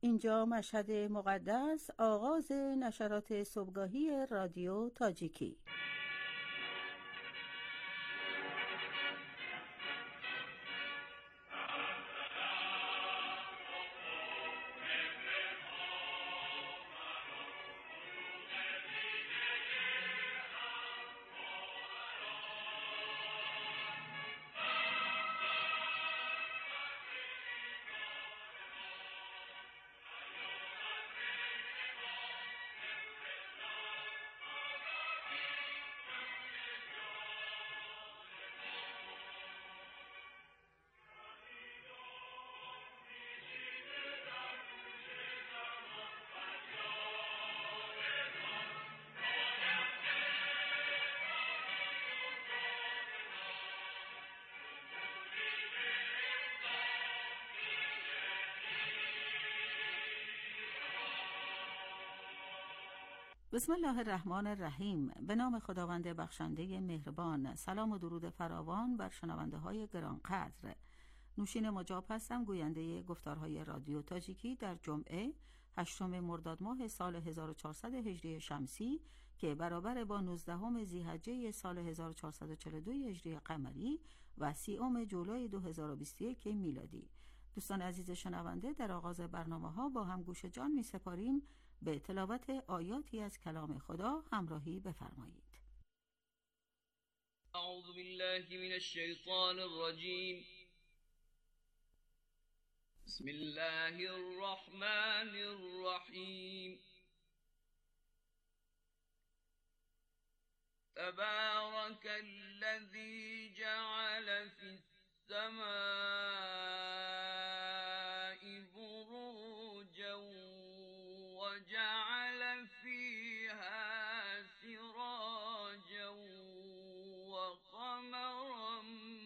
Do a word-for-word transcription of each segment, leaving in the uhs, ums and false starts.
اینجا مشهد مقدس، آغاز نشرات صبحگاهی رادیو تاجیکی. بسم الله الرحمن الرحیم. به نام خداوند بخشنده مهربان. سلام و درود فراوان بر شنونده های گرانقدر. نوشین مجاب هستم، گوینده گفتارهای رادیو تاجیکی در جمعه هشتم مرداد ماه سال هزار و چهارصد هجری شمسی که برابر با نوزدهم ذی‌حجه سال هزار و چهارصد و چهل و دو هجری قمری و سیوم جولای دو هزار و بیست و یک میلادی. دوستان عزیز شنونده، در آغاز برنامه ها با هم گوش جان می سپاریم به تلاوت آیاتی از کلام خدا. همراهی بفرمایید. اعوذ بالله من الشیطان الرجیم. بسم الله الرحمن الرحیم. تبارك الذي جعل في السماء بروجا وجعل فيها سراجا وقمرا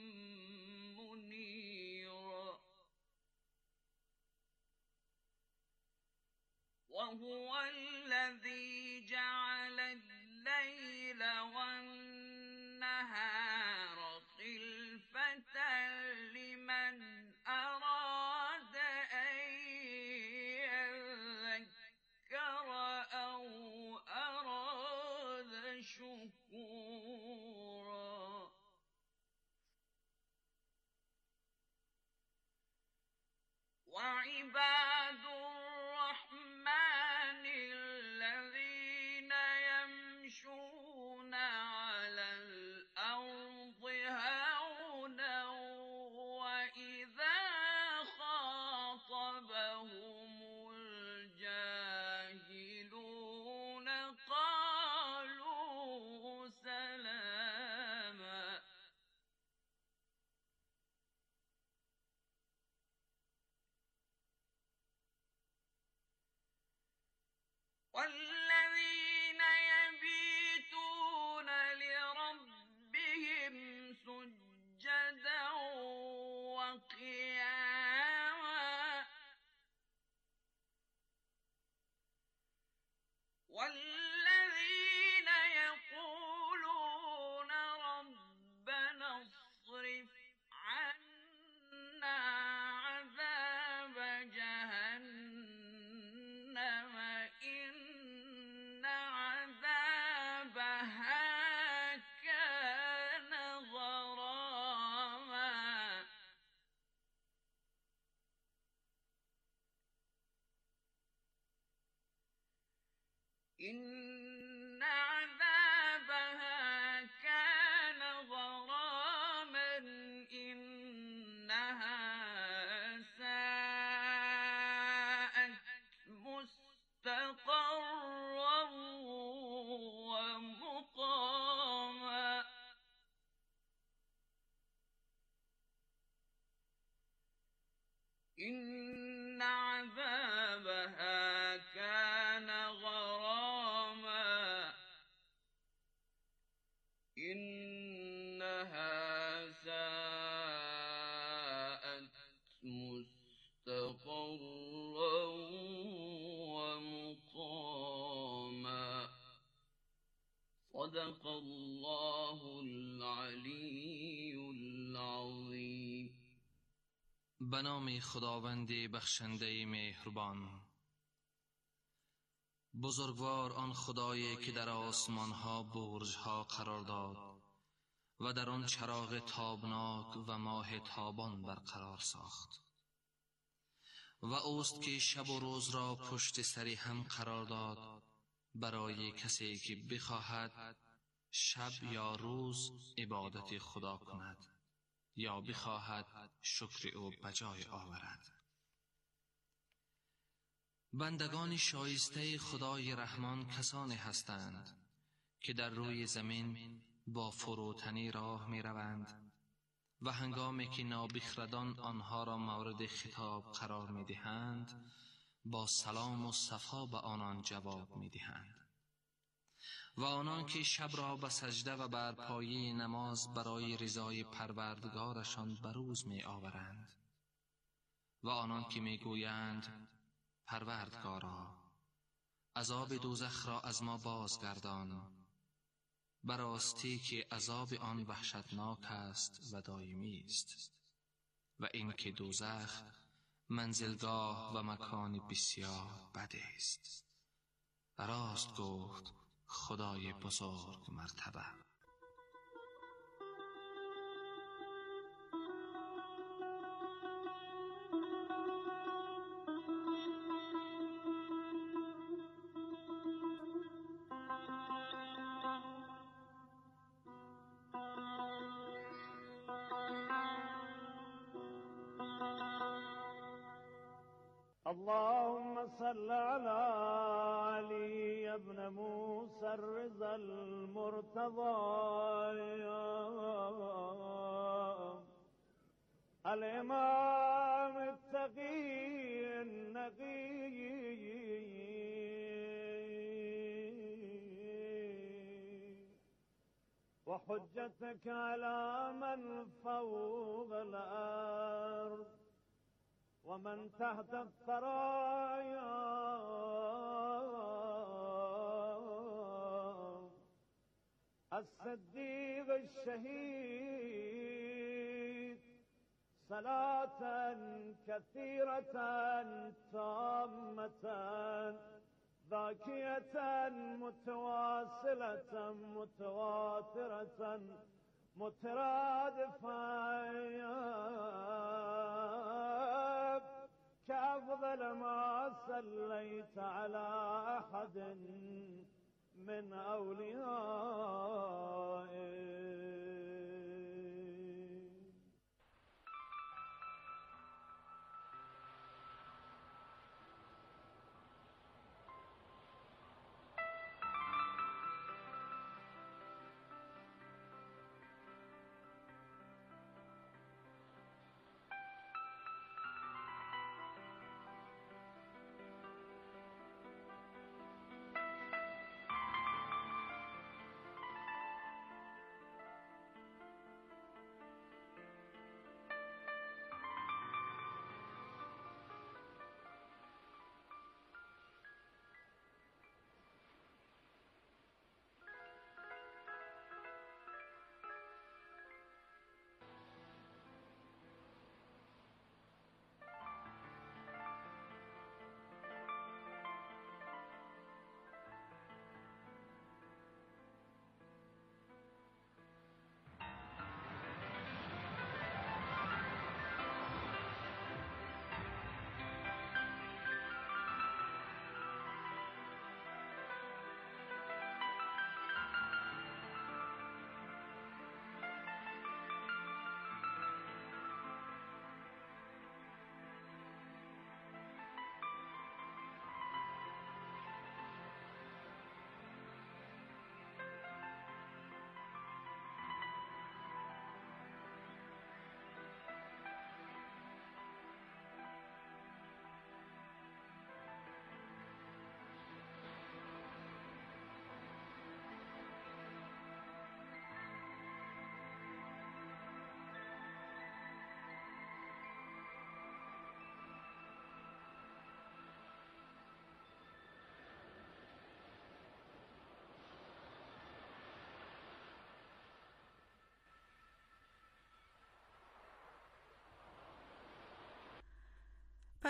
منيرا وهو الذي جعل الليل والنهار خلفة لمن أراد أن يذكر أو أراد شكورا وعباد الرحمن الذين يمشون على الأرض هونا وإذا خاطبهم الجاهلون قالوا سلاما والذين يبيتون لربهم سجدا وقياما والذين يقولون ربنا اصرف عنا عذاب جهنم إن عذابها كان غراما إن عذابها كان غراما إنها ساءت مستقرا ومقاما إن عذابها كان غراما إنها ساءت مستقرا ومقاما صدق الله العلی العظیم. به نام خداوند بخشنده مهربان. بزرگوار آن خدایی که در آسمانها برجها قرار داد و در آن چراغ تابناک و ماه تابان برقرار ساخت. و اوست که شب و روز را پشت سری هم قرار داد برای کسی که بخواهد شب یا روز عبادت خدا کند یا بخواهد شکر او بجای آورد. بندگان شایسته خدای رحمان کسانی هستند که در روی زمین با فروتنی راه می روند و هنگامی که نابخردان آنها را مورد خطاب قرار می دهند با سلام و صفا به آنان جواب می دهند. و آنان که شب را به سجده و بر پایه نماز برای رضای پروردگارشان بروز می آورند. و آنان که می گویند پروردگارا عذاب دوزخ را از ما بازگردان، براستی که عذاب آن وحشتناک است و دائمی است و این که دوزخ منزلگاه و مکان بسیار بد است. راست گفت خدای بزرگ مرتبه. اللهم صل على علي بن موسى الرضا المرتضى الإمام التقي النقي وحجتك على من فوق الأرض ومن تحت الثرايا الصديق الشهيد صلاة كثيرة تامة ذاكية متواصلة متواترة مترادفة كأفضل ما صليت على أحد من أوليائك.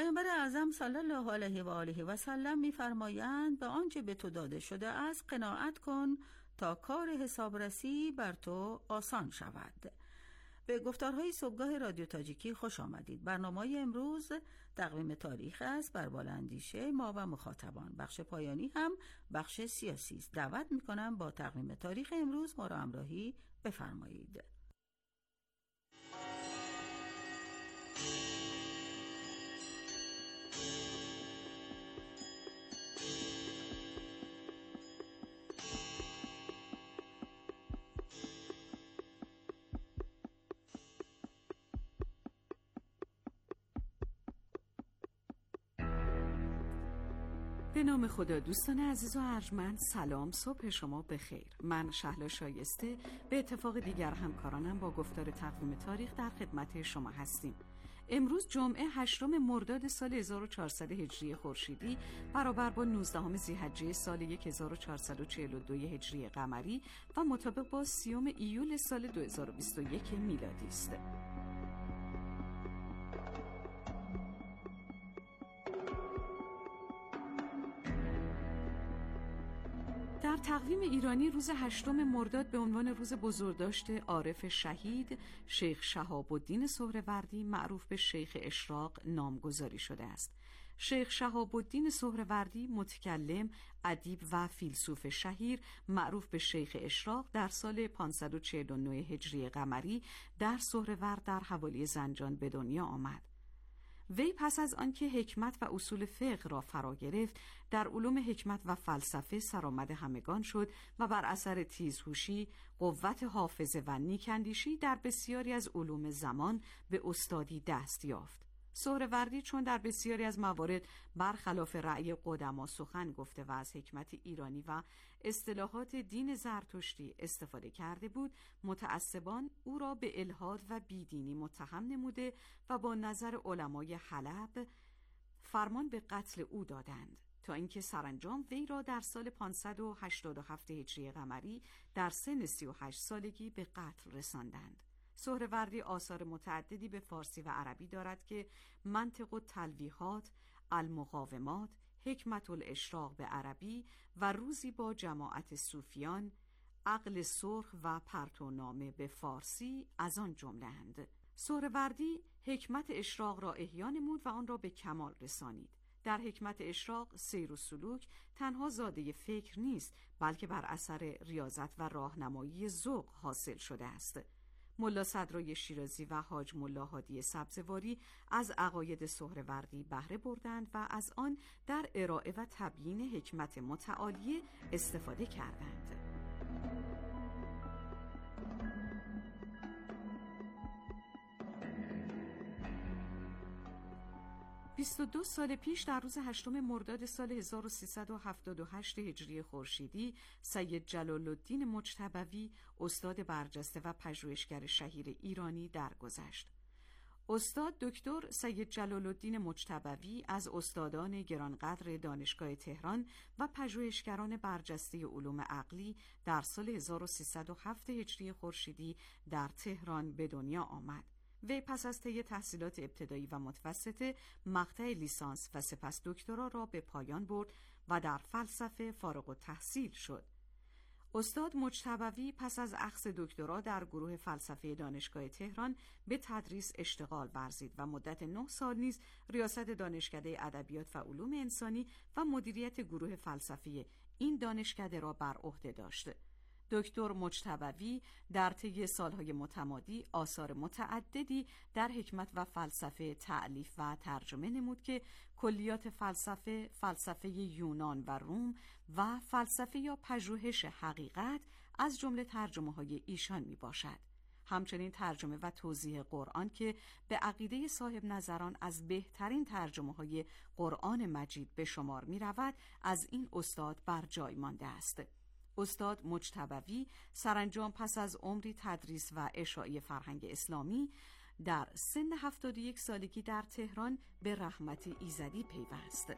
پیامبر اعظم صلی الله علیه و آله و سلم می‌فرمایند به آنچه به تو داده شده است قناعت کن تا کار حسابرسی بر تو آسان شود. به گفتارهای صبحگاه رادیو تاجیکی خوش آمدید. برنامه امروز تقویم تاریخ است بر بالاندیشه ما و مخاطبان. بخش پایانی هم بخش سیاسی است. دعوت می‌کنم با تقویم تاریخ امروز ما را همراهی بفرمایید. به نام خدا. دوستان عزیز و ارجمند، سلام، صبح شما بخیر. من شهلا شایسته به اتفاق دیگر همکارانم با گفتار تقویم تاریخ در خدمت شما هستیم. امروز جمعه هشتم مرداد سال هزار و چهارصد هجری خورشیدی برابر با نوزدهم ذی‌حجه سال هزار و چهارصد و چهل و دو هجری قمری و مطابق با سیوم ایول سال دو هزار و بیست و یک میلادی است. در تقویم ایرانی روز هشتم مرداد به عنوان روز بزرگداشت عارف شهید شیخ شهاب الدین سهروردی معروف به شیخ اشراق نامگذاری شده است. شیخ شهاب الدین سهروردی متکلم، ادیب و فیلسوف شهیر معروف به شیخ اشراق در سال پانصد و چهل و نه هجری قمری در سهرورد در حوالی زنجان به دنیا آمد. وی پس از آنکه حکمت و اصول فقه را فرا گرفت، در علوم حکمت و فلسفه سرآمد همگان شد و بر اثر تیزهوشی، قوت حافظه و نیک‌اندیشی در بسیاری از علوم زمان به استادی دست یافت. سهروردی چون در بسیاری از موارد برخلاف رأی قدما سخن گفته و از حکمت ایرانی و اصطلاحات دین زرتشتی استفاده کرده بود، متعصبان او را به الحاد و بیدینی متهم نموده و با نظر علمای حلب فرمان به قتل او دادند تا اینکه سرانجام وی را در سال پانصد و هشتاد و هفت هجری قمری در سن سی و هشت سالگی به قتل رساندند. سهروردی آثار متعددی به فارسی و عربی دارد که منطق التلویحات، المقاومات، حکمت الاشراق به عربی و روزی با جماعت صوفیان، عقل سرخ و پرتونامه به فارسی از آن جمله اند. سهروردی حکمت اشراق را احیا نمود و آن را به کمال رسانید. در حکمت اشراق سیر و سلوک تنها زاده فکر نیست، بلکه بر اثر ریاضت و راهنمایی ذوق حاصل شده است. ملا صدرای شیرازی و حاج ملا هادی سبزواری از عقاید سهروردی بهره بردند و از آن در ارائه و تبیین حکمت متعالیه استفاده کردند. بیست و دو سال پیش در روز هشتم مرداد سال هزار و سیصد و هفتاد و هشت هجری خورشیدی سید جلال الدین مجتبوی استاد برجسته و پژوهشگر شهیر ایرانی درگذشت. استاد دکتر سید جلال الدین مجتبوی از استادان گرانقدر دانشگاه تهران و پژوهشگران برجسته علوم عقلی در سال هزار و سیصد و هفت هجری خورشیدی در تهران به دنیا آمد. وی پس از طی تحصیلات ابتدایی و متوسطه مقطع لیسانس و سپس دکترا را به پایان برد و در فلسفه فارغ التحصیل شد. استاد مجتبوی پس از اخذ دکترا در گروه فلسفه دانشگاه تهران به تدریس اشتغال ورزید و مدت نه سال نیز ریاست دانشکده ادبیات و علوم انسانی و مدیریت گروه فلسفی این دانشکده را بر عهده داشت. دکتر مجتبوی در طی سالهای متمادی آثار متعددی در حکمت و فلسفه تألیف و ترجمه نمود که کلیات فلسفه، فلسفه یونان و روم و فلسفه یا پژوهش حقیقت از جمله ترجمه‌های ایشان می باشد. همچنین ترجمه و توضیح قرآن که به عقیده صاحب نظران از بهترین ترجمه‌های قرآن مجید به شمار می رود، از این استاد بر جای مانده است. استاد مجتبوی سرانجام پس از عمری تدریس و اشاعه فرهنگ اسلامی در سن هفتاد و یک سالگی در تهران به رحمت ایزدی پیوست.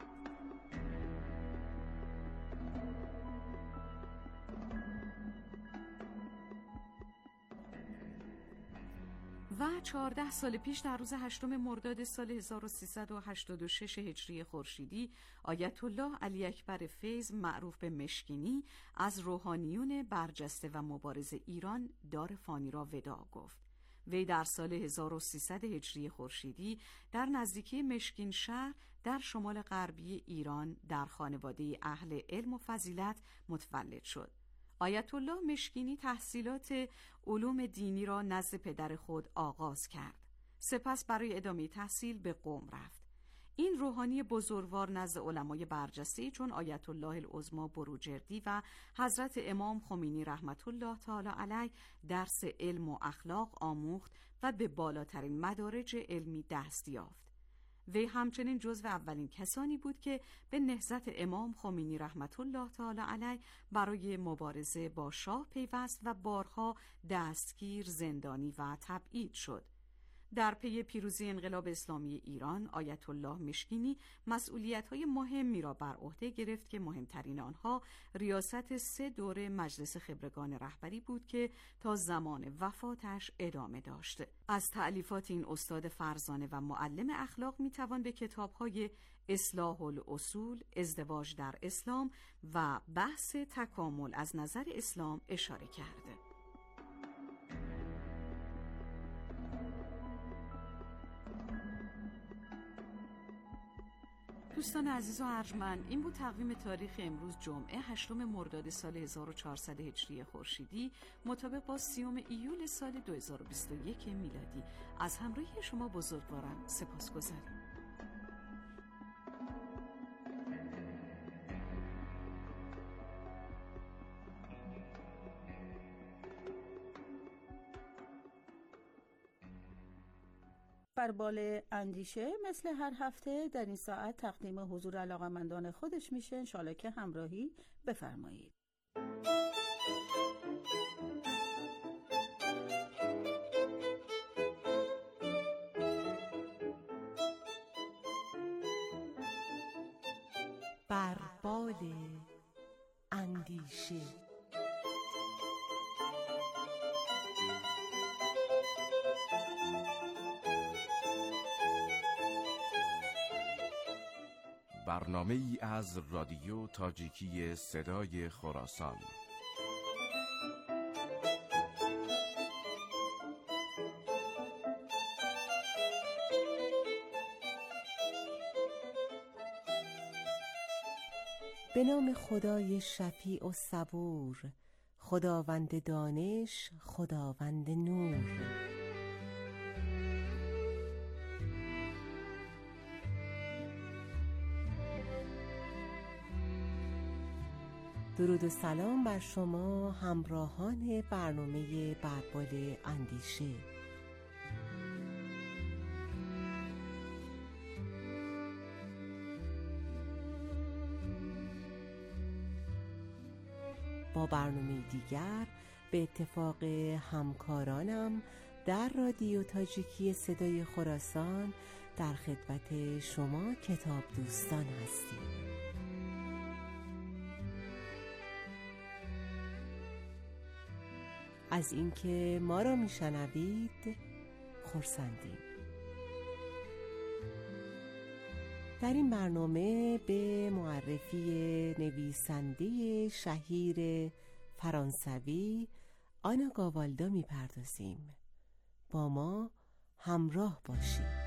و چهارده سال پیش در روز هشتم مرداد سال هزار و سیصد و هشتاد و شش هجری خورشیدی آیت الله علی اکبر فیض معروف به مشکینی از روحانیون برجسته و مبارز ایران دار فانی را وداع گفت. وی در سال هزار و سیصد هجری خورشیدی در نزدیکی مشکین شهر در شمال غربی ایران در خانواده اهل علم و فضیلت متولد شد. آیت الله مشکینی تحصیلات علوم دینی را نزد پدر خود آغاز کرد. سپس برای ادامه تحصیل به قم رفت. این روحانی بزرگوار نزد علمای برجسته چون آیت الله العظمی بروجردی و حضرت امام خمینی رحمت الله تعالی علیه درس علم و اخلاق آموخت و به بالاترین مدارج علمی دست یافت. وی همچنین جزو اولین کسانی بود که به نهضت امام خمینی رحمت الله تعالی علیه برای مبارزه با شاه پیوست و بارها دستگیر، زندانی و تبعید شد. در پی پیروزی انقلاب اسلامی ایران، آیت الله مشکینی مسئولیت‌های مهمی را بر عهده گرفت که مهمترین آنها ریاست سه دوره مجلس خبرگان رهبری بود که تا زمان وفاتش ادامه داشت. از تألیفات این استاد فرزانه و معلم اخلاق میتوان به کتاب‌های اصلاح الاصول، ازدواج در اسلام و بحث تکامل از نظر اسلام اشاره کرد. دوستان عزیز و ارجمند، این بود تقویم تاریخ امروز جمعه هشتم مرداد سال هزار و چهارصد هجری خورشیدی مطابق با سیوم ایول سال دو هزار و بیست و یک میلادی. از همراهی شما بزرگوارم سپاسگزارم. بربال اندیشه مثل هر هفته در این ساعت تقدیم حضور علاقه‌مندان خودش میشه. انشالله که همراهی بفرمایید. بربال اندیشه. برنامه ای از رادیو تاجیکی صدای خراسان. به نام خدای شفیع و صبور، خداوند دانش، خداوند نور. درود و سلام بر شما همراهان برنامه بربال اندیشه. با برنامه دیگر به اتفاق همکارانم در رادیو تاجیکی صدای خراسان در خدمت شما کتاب دوستان هستیم. از اینکه ما را میشنوید خرسندیم. در این برنامه به معرفی نویسنده شهیر فرانسوی آنا گاوالدا میپردازیم. با ما همراه باشید.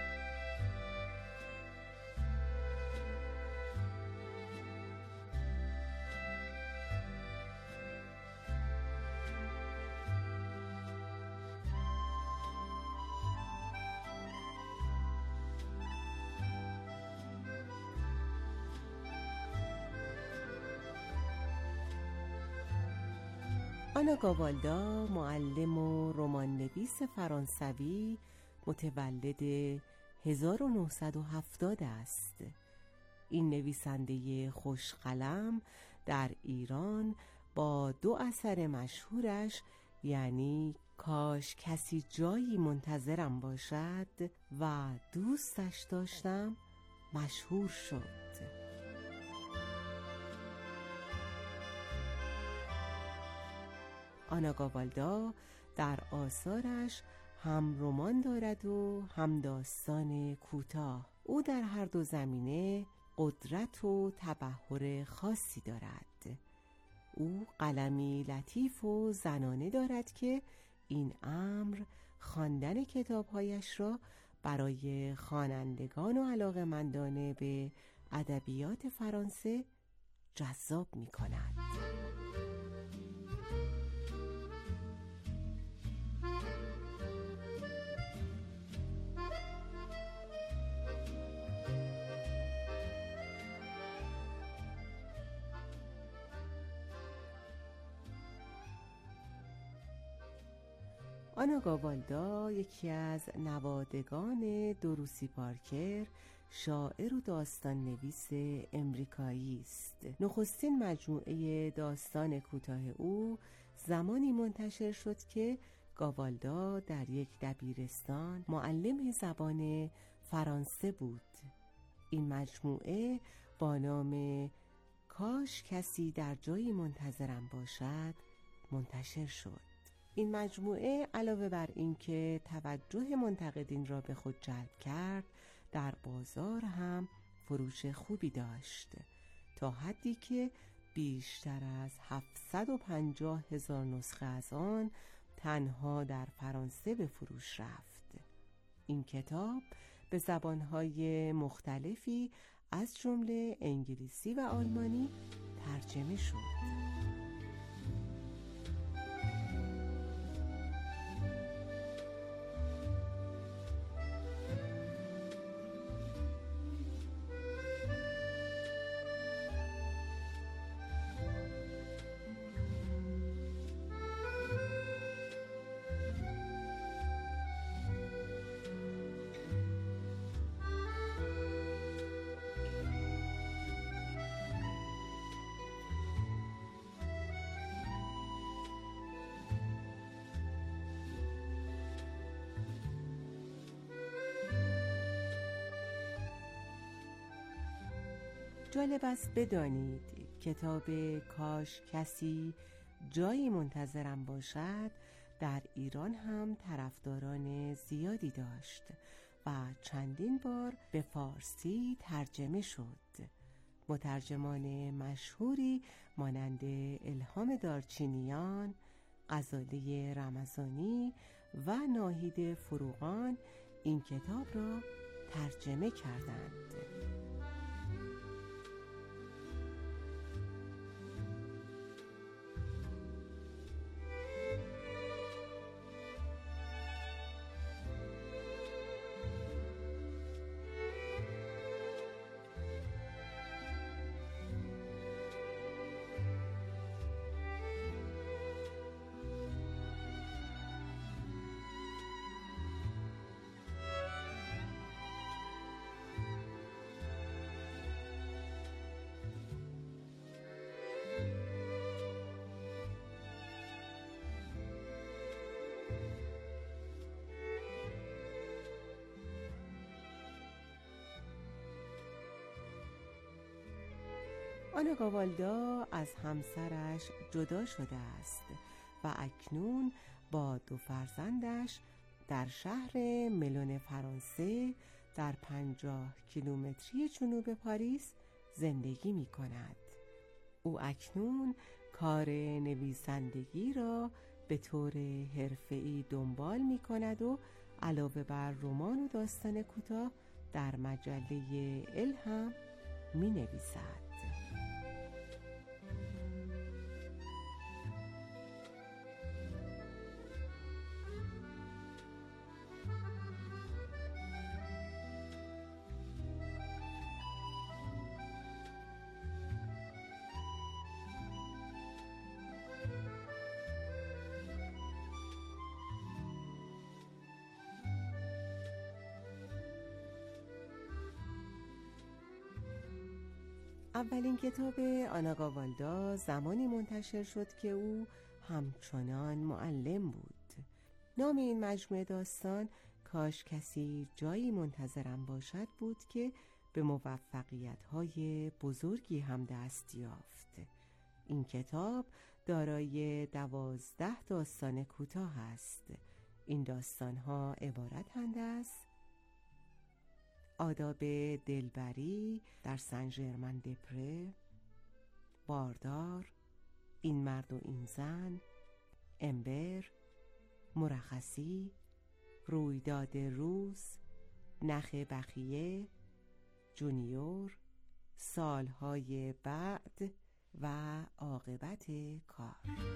آنا گاوالدا معلم و رمان نویس فرانسوی متولد هزار و نهصد و هفتاد است. این نویسنده خوشقلم در ایران با دو اثر مشهورش یعنی کاش کسی جایی منتظرم باشد و دوستش داشتم مشهور شد. آنا گاوالدا در آثارش هم رمان دارد و هم داستان کوتاه. او در هر دو زمینه قدرت و تبحر خاصی دارد. او قلمی لطیف و زنانه دارد که این امر خواندن کتاب‌هایش را برای خوانندگان و علاقه‌مندان به ادبیات فرانسه جذاب می‌کند. آنا گاوالدا یکی از نوادگان دروسی پارکر، شاعر و داستان نویس امریکایی است. نخستین مجموعه داستان کوتاه او زمانی منتشر شد که گاوالدا در یک دبیرستان معلم زبان فرانسه بود. این مجموعه با نام کاش کسی در جایی منتظرم باشد منتشر شد. این مجموعه علاوه بر اینکه توجه منتقدین را به خود جلب کرد، در بازار هم فروش خوبی داشت، تا حدی که بیشتر از هفتصد و پنجاه هزار نسخه از آن تنها در فرانسه به فروش رفت. این کتاب به زبانهای مختلفی از جمله انگلیسی و آلمانی ترجمه شد. جالب است بدانید کتاب کاش کسی جایی منتظرم باشد در ایران هم طرفداران زیادی داشت و چندین بار به فارسی ترجمه شد. مترجمان مشهوری مانند الهام دارچینیان، غزاله رمضانی و ناهید فروغان این کتاب را ترجمه کردند. آنا گاوالدا از همسرش جدا شده است و اکنون با دو فرزندش در شهر ملون فرانسه در پنجاه کیلومتری جنوب پاریس زندگی می کند. او اکنون کار نویسندگی را به طور حرفه‌ای دنبال می کند و علاوه بر رمان و داستان کوتاه در مجله ال هم می نویسد. اولین کتاب آنا گاوالدا زمانی منتشر شد که او همچنان معلم بود. نام این مجموعه داستان کاش کسی جایی منتظرم باشد بود که به موفقیت‌های بزرگی هم دست یافت. این کتاب دارای دوازده داستان کوتاه است. این داستان‌ها عبارتند از آداب دلبری در سن ژرمن دپره، باردار، این مرد و این زن، امبر، مرخصی، رویداد روز، نخ بخیه، جونیور، سالهای بعد و عاقبت کار.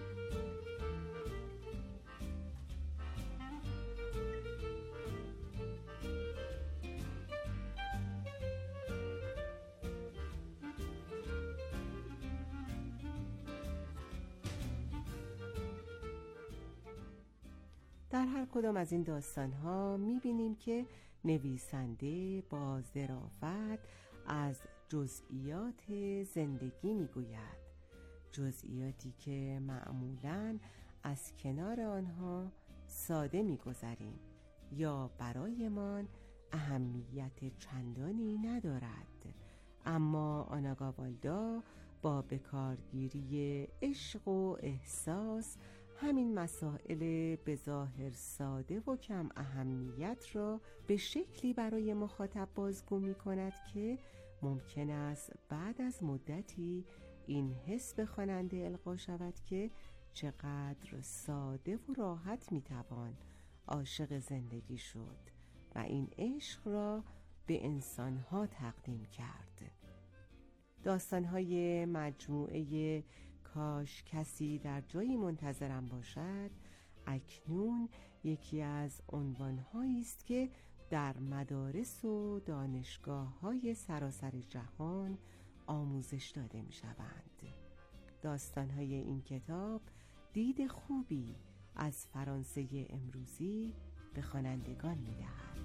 در هر کدام از این داستان‌ها می‌بینیم که نویسنده با ظرافت از جزئیات زندگی می‌گوید، جزئیاتی که معمولاً از کنار آنها ساده می‌گذریم یا برایمان اهمیت چندانی ندارد، اما آناگاوالدا با بکارگیری عشق و احساس همین مسائل بظاهر ساده و کم اهمیت را به شکلی برای مخاطب بازگو می کند که ممکن است بعد از مدتی این حس به خواننده القا شود که چقدر ساده و راحت می توان عاشق زندگی شد و این عشق را به انسانها تقدیم کرد. داستانهای مجموعه کاش کسی در جایی منتظرم باشد اکنون یکی از عنوانهایی است که در مدارس و دانشگاه‌های سراسر جهان آموزش داده می‌شوند. داستان‌های این کتاب دید خوبی از فرانسه امروزی به خوانندگان می‌دهد.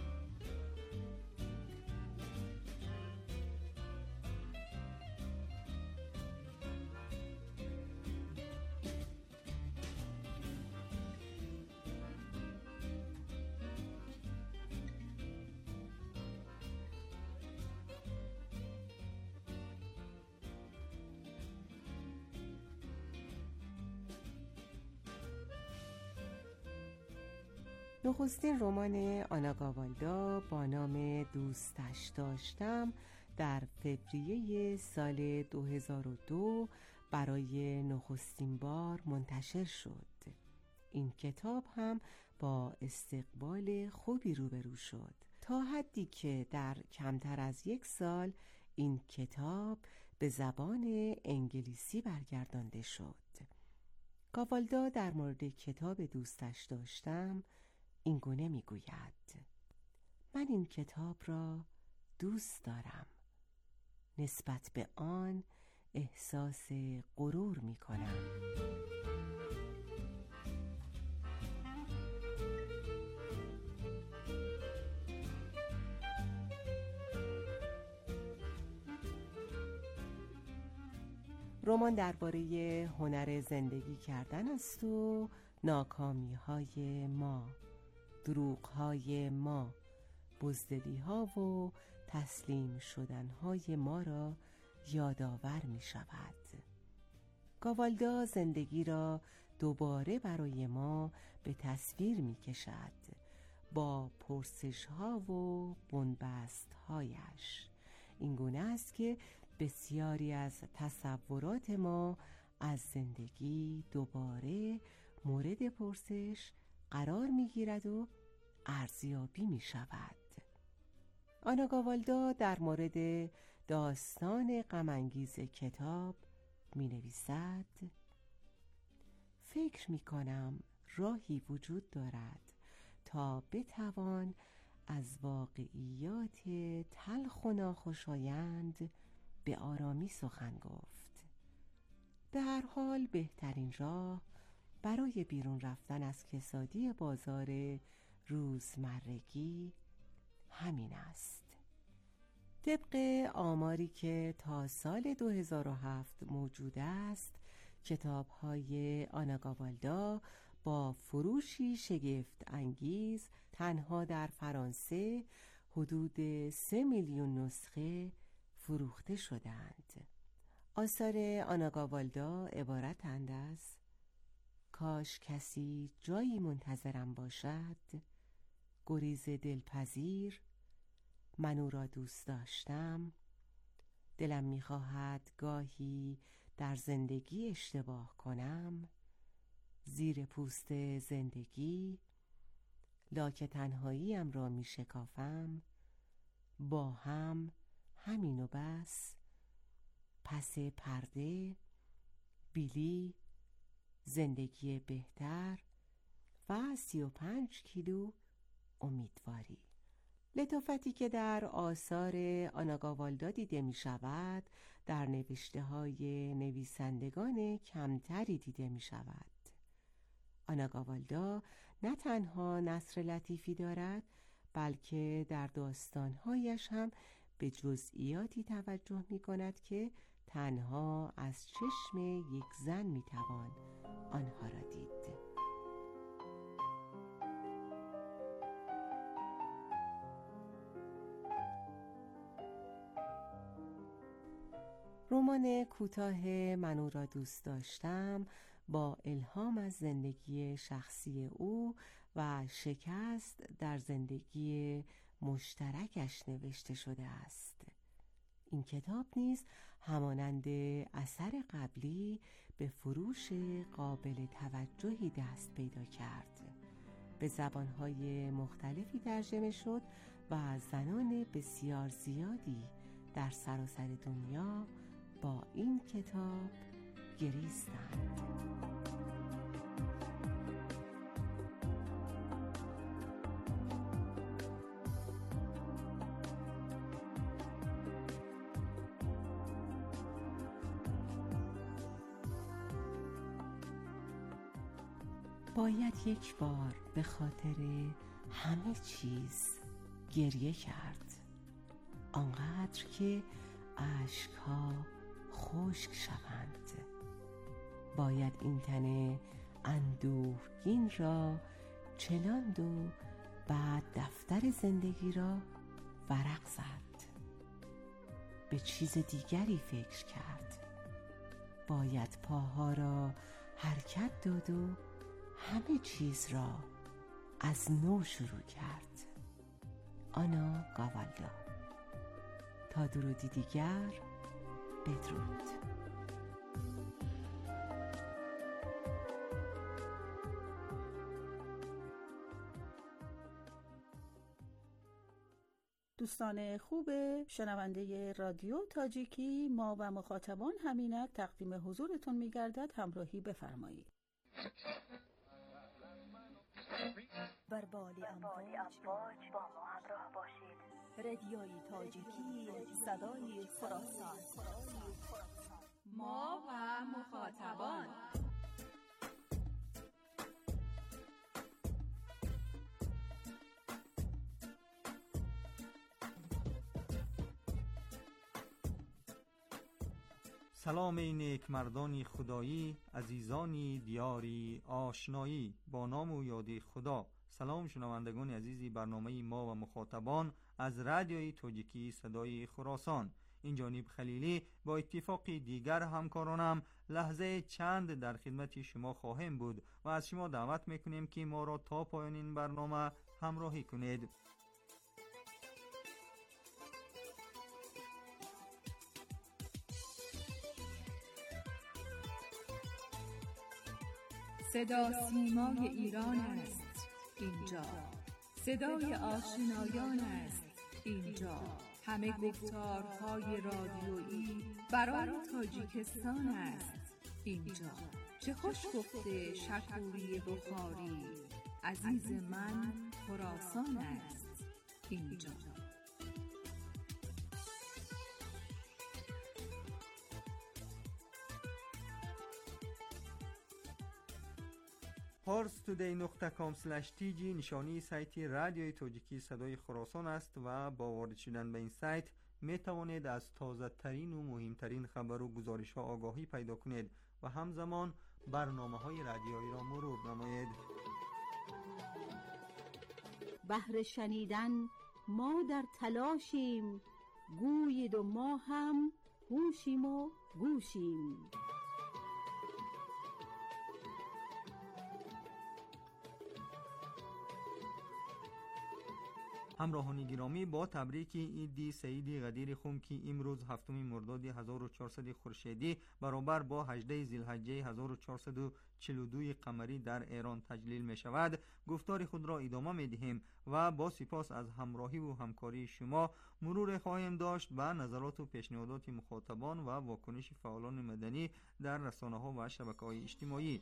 نخستین رمان آناگاوالدا با نام دوستش داشتم در فوریه سال دو هزار و دو برای نخستین بار منتشر شد. این کتاب هم با استقبال خوبی روبرو شد، تا حدی که در کمتر از یک سال این کتاب به زبان انگلیسی برگردانده شد. گاوالدا در مورد کتاب دوستش داشتم این گونه می گوید: من این کتاب را دوست دارم، نسبت به آن احساس غرور می کنم. رمان درباره هنر زندگی کردن است و ناکامی‌های ما، دروغ‌های ما، بزدلی‌ها و تسلیم شدن‌های ما را یادآور می‌شود. گاوالدا زندگی را دوباره برای ما به تصویر می‌کشد با پرسش‌ها و بنبست‌هایش. این گونه است که بسیاری از تصورات ما از زندگی دوباره مورد پرسش قرار می‌گیرد و ارزیابی می‌شود. آناگاوالدا در مورد داستان غم‌انگیز کتاب می‌نویسد: فکر می‌کنم راهی وجود دارد تا بتوان از واقعیات تلخ و ناخوشایند به آرامی سخن گفت. به هر حال بهترین راه برای بیرون رفتن از کسادی بازار روزمرگی همین است. طبق آماری که تا سال دو هزار و هفت موجود است، کتاب‌های آناگاوالدا با فروشی شگفت انگیز تنها در فرانسه حدود سه میلیون نسخه فروخته شدند. آثار آناگاوالدا عبارتند از کاش کسی جایی منتظرم باشد، گریز دلپذیر، من او را دوست داشتم، دلم می‌خواهد گاهی در زندگی اشتباه کنم، زیر پوست زندگی لاک تنهاییم را می‌شکافم، با هم همین و بس، پس پرده، بیلی، زندگی بهتر و سی و پنج کیلو امیدواری. لطافتی که در آثار آنا گاوالدا دیده می شود در نوشته های نویسندگان کمتری دیده می شود. آنا گاوالدا نه تنها نثر لطیفی دارد، بلکه در داستانهایش هم به جزئیاتی توجه می کند که تنها از چشم یک زن می توان آنها را دید. رمان کوتاه من او را دوست داشتم با الهام از زندگی شخصی او و شکست در زندگی مشترکش نوشته شده است. این کتاب نیز همانند اثر قبلی به فروش قابل توجهی دست پیدا کرد. به زبانهای مختلفی ترجمه شد و زنان بسیار زیادی در سراسر دنیا با این کتاب گریستند. باید یک بار به خاطر همه چیز گریه کرد، آنقدر که اشک‌ها خشک شوند. باید این تن اندوهگین را چلاند و بعد دفتر زندگی را ورق زد، به چیز دیگری فکر کرد. باید پاها را حرکت داد و همه چیز را از نو شروع کرد. آنا گاوالدا. تا درودی دیگر، بدرود. دوستان خوب شنونده رادیو تاجیکی، ما و مخاطبان همینک تقدیم حضورتون می‌گردد. همراهی بفرمایید. بر بال امواج با ما همراه باشید. رادیوی تاجیکی، صدای خراسان. ما و مخاطبان. سلام نیک مردانی خدایی، عزیزانی دیاری آشنایی، با نام و یاد خدا. سلام شنوندگان عزیزی برنامه ما و مخاطبان از رادیوی تاجیکی صدای خراسان. این جانب خلیلی با اتفاق دیگر همکارانم لحظه چند در خدمت شما خواهیم بود و از شما دعوت میکنیم که ما را تا پایان این برنامه همراهی کنید. صدا سیمای ایران است اینجا، صدای آشنایان است اینجا، همه گفتارهای رادیویی برای تاجیکستان است اینجا. چه خوش گفته شکوری بخاری، عزیز من خراسان است اینجا. پارس تودی نقطه کام اسلش تی جی نشانی سایت رادیوی تاجیکی صدای خراسان است و با وارد شدن به این سایت می توانید از تازه ترین و مهمترین خبر و گزارش ها آگاهی پیدا کنید و همزمان برنامه های رادیویی را مرور نمایید. بهر شنیدن ما در تلاشیم، گویید و ما هم گوشیم و گوشیم. همراهان گرامی، با تبریک عید سعید قدیر خم که امروز هفتم مرداد هزار و چهارصد خورشیدی برابر با هجده ذوالحجه هزار و چهارصد و چهل و دو قمری در ایران تجلیل می شود، گفتار خود را ادامه می دهیم و با سپاس از همراهی و همکاری شما مرور خواهیم داشت به نظرات و پیشنهادات مخاطبان و واکنش فعالان مدنی در رسانه ها و شبکه‌های اجتماعی.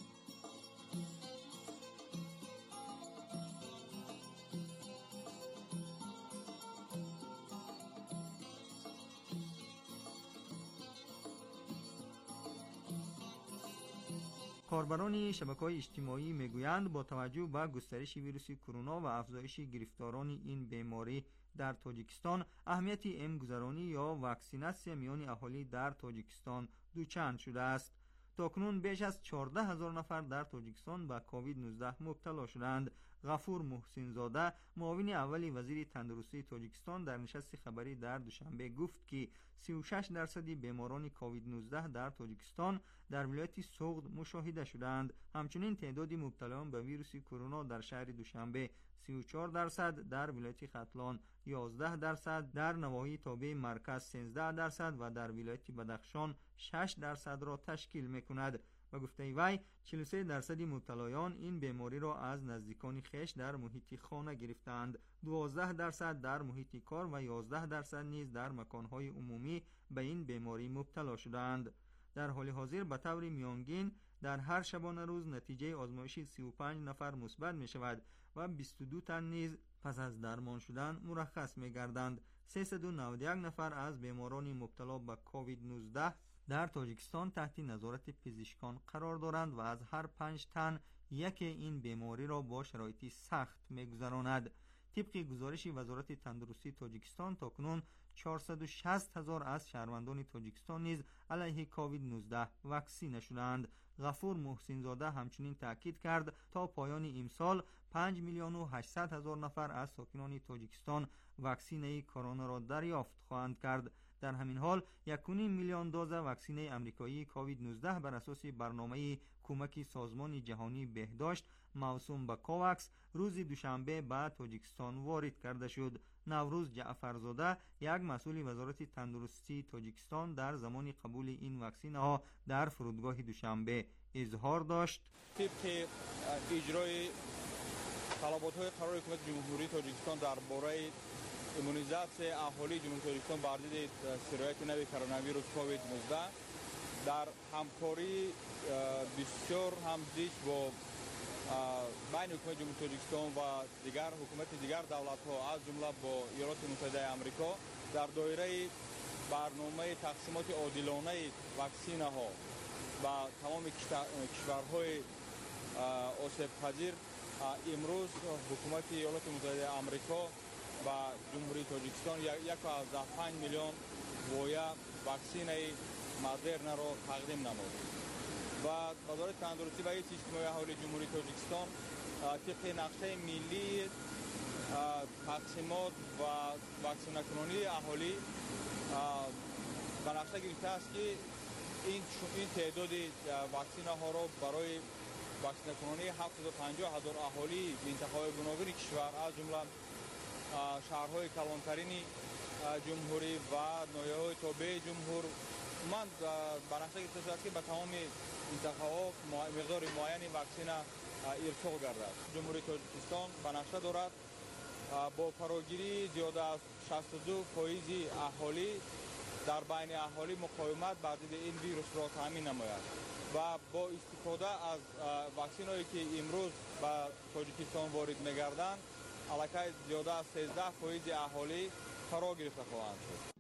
کاربران شبکه‌های اجتماعی میگویند با توجه به گسترش ویروس کرونا و افزایش گرفتاران این بیماری در تاجیکستان، اهمیت امگذرانی یا واکسیناسیون میان اهالی در تاجیکستان دوچند شده است. تاکنون بیش از چهارده هزار نفر در تاجیکستان به کووید نوزده مبتلا شدند. غفور محسن زاده، معاون اول وزیر تندرستی تاجیکستان، در نشست خبری در دوشنبه گفت که سی و شش درصد بیماران کووید نوزده در تاجیکستان در ولایت سوغد مشاهده شدند. همچنین تعداد مبتلایان به ویروس کرونا در شهر دوشنبه سی و چهار درصد، در ولایت ختلان یازده درصد، در نواحی تابع مرکز سیزده درصد و در ولایت بدخشان شش درصد را تشکیل می‌کند. و گفته وی چهل و سه درصد مبتلایان این بیماری را از نزدیکان خویش در محیط خانه گرفتند، دوازده درصد در محیط کار و یازده درصد نیز در مکانهای عمومی به این بیماری مبتلا شدند. در حال حاضر به طور میانگین در هر شبانه روز نتیجه آزمایش سی و پنج نفر مثبت می شود و بیست و دو تن نیز پس از درمان شدن مرخص می گردند. سیصد و نود و یک نفر از بیماران مبتلا به کووید نوزده در تاجیکستان تحت نظارت پزشکان قرار دارند و از هر پنج تن یک این بیماری را با شرایطی سخت می‌گذراند. طبق گزارش وزارت تندرستی تاجیکستان، تاکنون چهارصد و شصت هزار از شهروندان تاجیکستان نیز علیه کووید نوزده واکسینه شدند. غفور محسن زاده همچنین تاکید کرد تا پایان امسال پنج میلیون و هشتصد هزار نفر از ساکنان تاجیکستان واکسینه کرونا را دریافت خواهند کرد. در همین حال یک و نیم میلیون دوز واکسینه آمریکایی کووید نوزده بر اساس برنامه کمک سازمان جهانی بهداشت موسوم به کوواکس روز دوشنبه به تاجیکستان وارد کرده شد. نوروز جعفرزاده، یک مسئول وزارت تندرستی تاجیکستان، در زمان قبول این واکسینه ها در فرودگاه دوشنبه اظهار داشت: طبق اجرای طلبات قرار حکومت جمهوری تاجیکستان درباره ایمونیزاسیون اهالی جمهوری تاجیکستان بر ضد سرایت نوی کرونا ویروس کووید نوزده در همکاری بسیار همزیش با بین حکومت جمهوری تاجیکستان و دیگر حکومت دیگر دولت ها از جمله با ایالات متحده آمریکا در دایره برنامه تقسیمات عادلانه واکسینه ها و تمام کشورهای آسیب پذیر، امروز حکومت ایالات متحده آمریکا و جمهوری تاجیکستان یک از پنج میلیون وایه واکسینه مدرن را تقدیم نمود و وزارت تندرستی و اجتماعی اهالی جمهوری تاجیکستان طبق نقشه ملی تقسیمات و واکسینه کنانی اهالی به نقشه گرفته است که این این تعداد واکسینه ها را برای واکسینه کنانی هفتصد و پنجاه هزار اهالی منطقه‌های گوناگون کشور از جمله شهرهای کلانترین جمهوری و ناحیه‌های تابع جمهور من به نقشه گرفته است که به تمام منطقه‌ها مقدار معین واکسن ارسال گردد. جمهوری تاجیکستان به نقشه دارد با فراگیری زیاده از شصت و دو فیصد اهالی در بین اهالی مقاومت بر ضد این ویروس را تامین نماید و با استفاده از واکسن‌هایی که امروز به تاجیکستان وارد می‌گردند علاقه زیاده از سیزده فیصد اهالی فرا گرفته خواهند شد.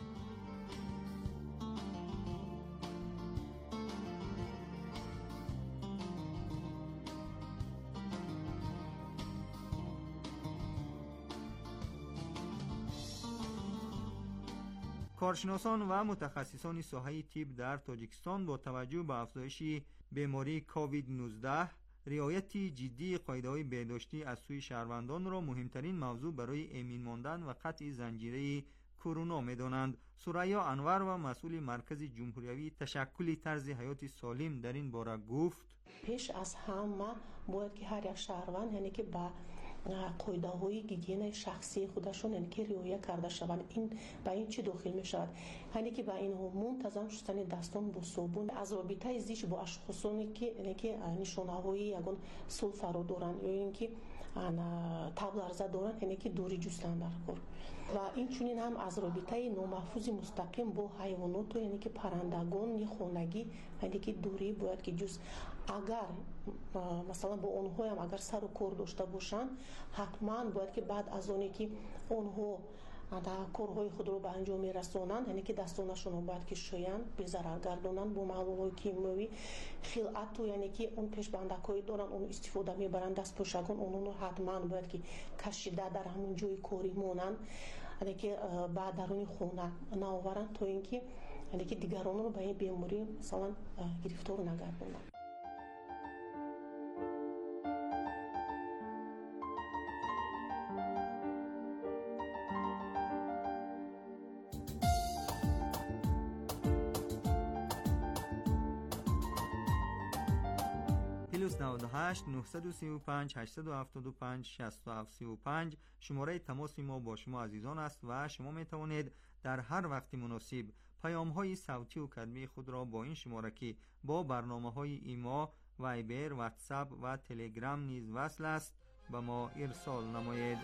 کارشناسان و متخصصان ساحه طب در تاجیکستان با توجه به افزایش بیماری کووید نوزده رعایت جدی قاعده‌های بهداشتی از سوی شهروندان را مهمترین موضوع برای امین ماندن و قطع زنجیره کرونا می‌دانند. سریا انور و مسئول مرکز جمهوری تشکل طرز حیات سالم در این باره گفت: پیش از همه باید که هر یک شهروند یعنی که با قاعده های گیگین شخصی خودشون یعنی که رعایت کرده شوند. این به این چی داخل می شود؟ یعنی که به این منتظم شستن دستان با صابون، از رابطه زیش با اشخاصانی که یعنی که نشانه های یگان سلفرو دارن یا اینکه تب لرزه دارن، یعنی که دوری جستن در کار. و این چنین هم از رابطه نامحفوظ مستقیم با حیوانات یعنی که پرندگان یا خانگی یعنی که دوری باید که جز اگر مثلا با اونها هم اگر سر و کار داشته باشن، حتما باید که بعد از اونی که اونها کارهای خود رو به انجام میرسونند یعنی که دستانشون رو باید که شویند، به ضرر گردونن با موادهای کیمیایی، خلعت و یعنی که اون پیش بندکایی دارن اون استفاده میبرن، دست پوشکان اونو حتما باید که کشیده در همون جای کاری مونن، یعنی که بعد درون خونه نآورن تا اینکه یعنی که دیگران رو به این بیماری مثلا گرفتار نگردونن. پلوس نود و هشت نه سه پنج هشت هفت پنج شش هفت سه پنج شماره تماس ما با شما عزیزان است و شما می توانید در هر وقت مناسب پیام های صوتی و کتبی خود را با این شماره که با برنامه های ایما، وایبر، واتساپ و تلگرام نیز وصل است به ما ارسال نمایید.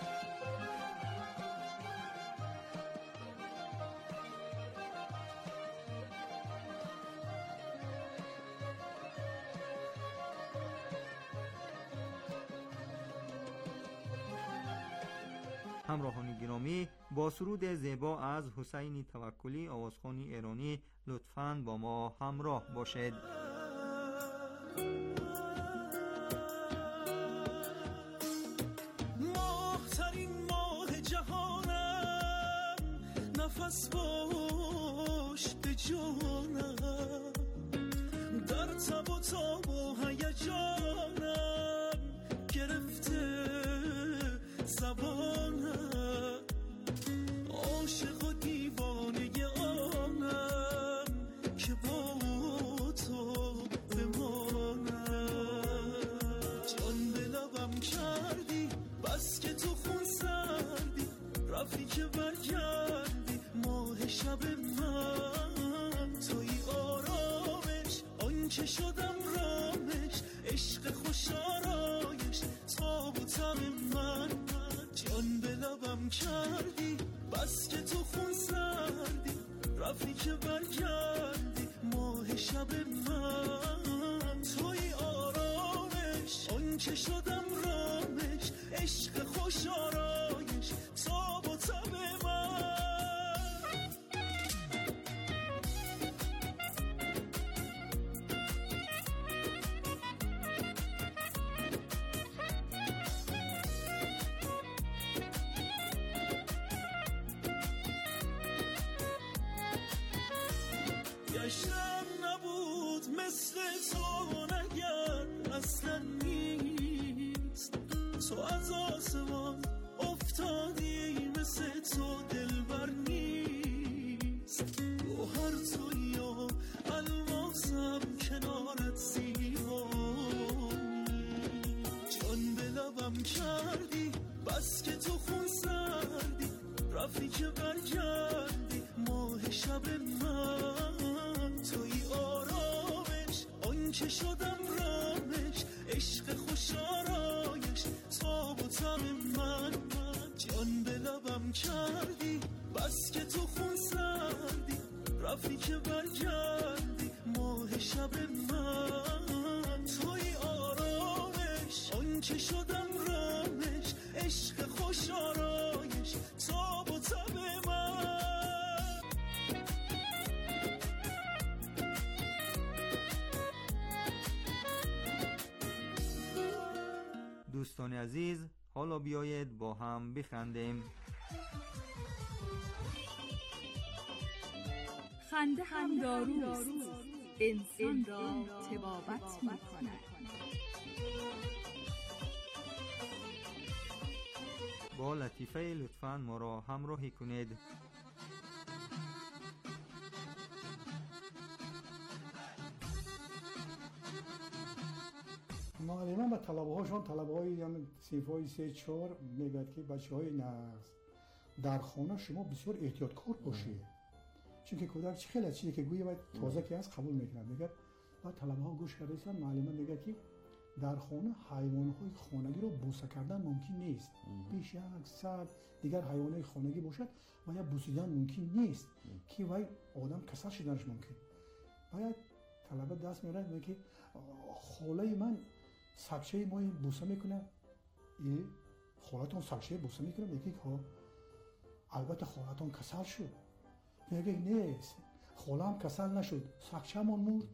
همراهان گرامی، با سرود زیبا از حسین توکلی آوازخوان ایرانی لطفاً با ما همراه باشید. ماهترین ماه جهانم، نفس پشت جانم، در تب و تاب و هیجانم گرفته زبانم، عاشق و دیوانه آنم که با تو بمانم. جان به لبم کردی بس که تو خون سردی، رفتی که برگردی ماه شب من، توی آرامش آن که شدم رامش، عشق خوش آرایش تاب و تب من. جان به لبم کردی بس که تو خون سردی، رفتی که برگردی ماه شب من، توی آرامش آن که شدم رامش، عشق خوش آرایش تاب و تب من. گشتم نبود مثل تو نگر اصلا نیست، تو از آسمان افتادی مثل تو دلبر نیست، گوهر تویی و الماسم کنارت زیبایی. جان به لبم کردی بس که تو خون سردی، رفتی که برگردی ماه شب من، توی آرامش آن که شدم رامش، عشق خوش آرایش تاب و تب من. جان به لبم کردی بس که تو خون سردی، رفتی که برگردی ماه شب من، توی آرامش آن که شدم رامش، عشق خوش آرایش تاب و تب من. دوستان عزیز، حالا بیایید با هم بخندیم. خنده هم داروست، انسان را طبابت می کند. با لطیفه لطفاً ما را همراهی کنید. معلمان به طلبه هاشون طلبه های یعنی صنف های سه چهار میگد که بچه های نقص در خانه شما بسیار احتیاطکار باشید، چون که کودک خیلی از چیزی که گویی باید تازه که هست قبول میکنن. میگه بعد طلبه ها گوش کردن معلمان میگه که در خانه حیوان های خانگی رو بوسه کردن ممکن نیست. بیش یک صد دیگر حیوان های خانگی باشد و یا بوسیدن ممکن نیست که وای آدم کسل شدنش ممکن. باید طلبه دست میاره میگه که خاله من سگچه ما بوسه میکنه، ای خالتون سگچه بوسه میکنه؟ میگه ها البته خالتون کسل شد. میگه نیست، خالم کسل نشد، سگچه من مرد.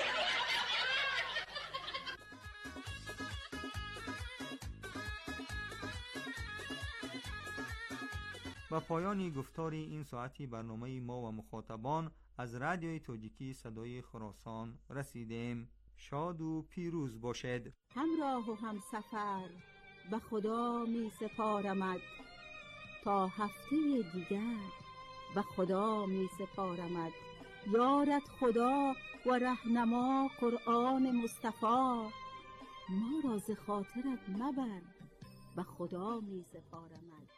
و پایانی گفتاری این ساعتی برنامه ما و مخاطبان از رادیوی تاجیکی صدای خراسان رسیدیم. شاد و پیروز باشد. همراه و هم سفر به خدا می سپارمد، تا هفته دیگر به خدا می سپارمد. یارت خدا و رهنما قرآن مصطفی، ما را ز خاطرت مبر به خدا می سپارمد.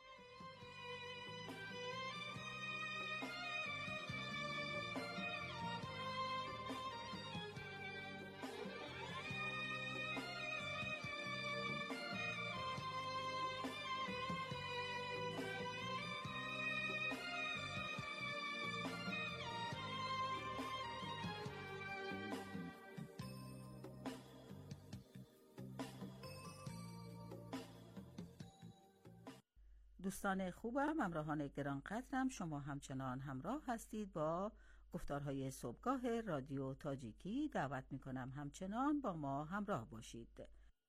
دوستان خوبم، همراهان گرانقدرم، شما همچنان همراه هستید با گفتارهای صبحگاه رادیو تاجیکی. دعوت میکنم همچنان با ما همراه باشید.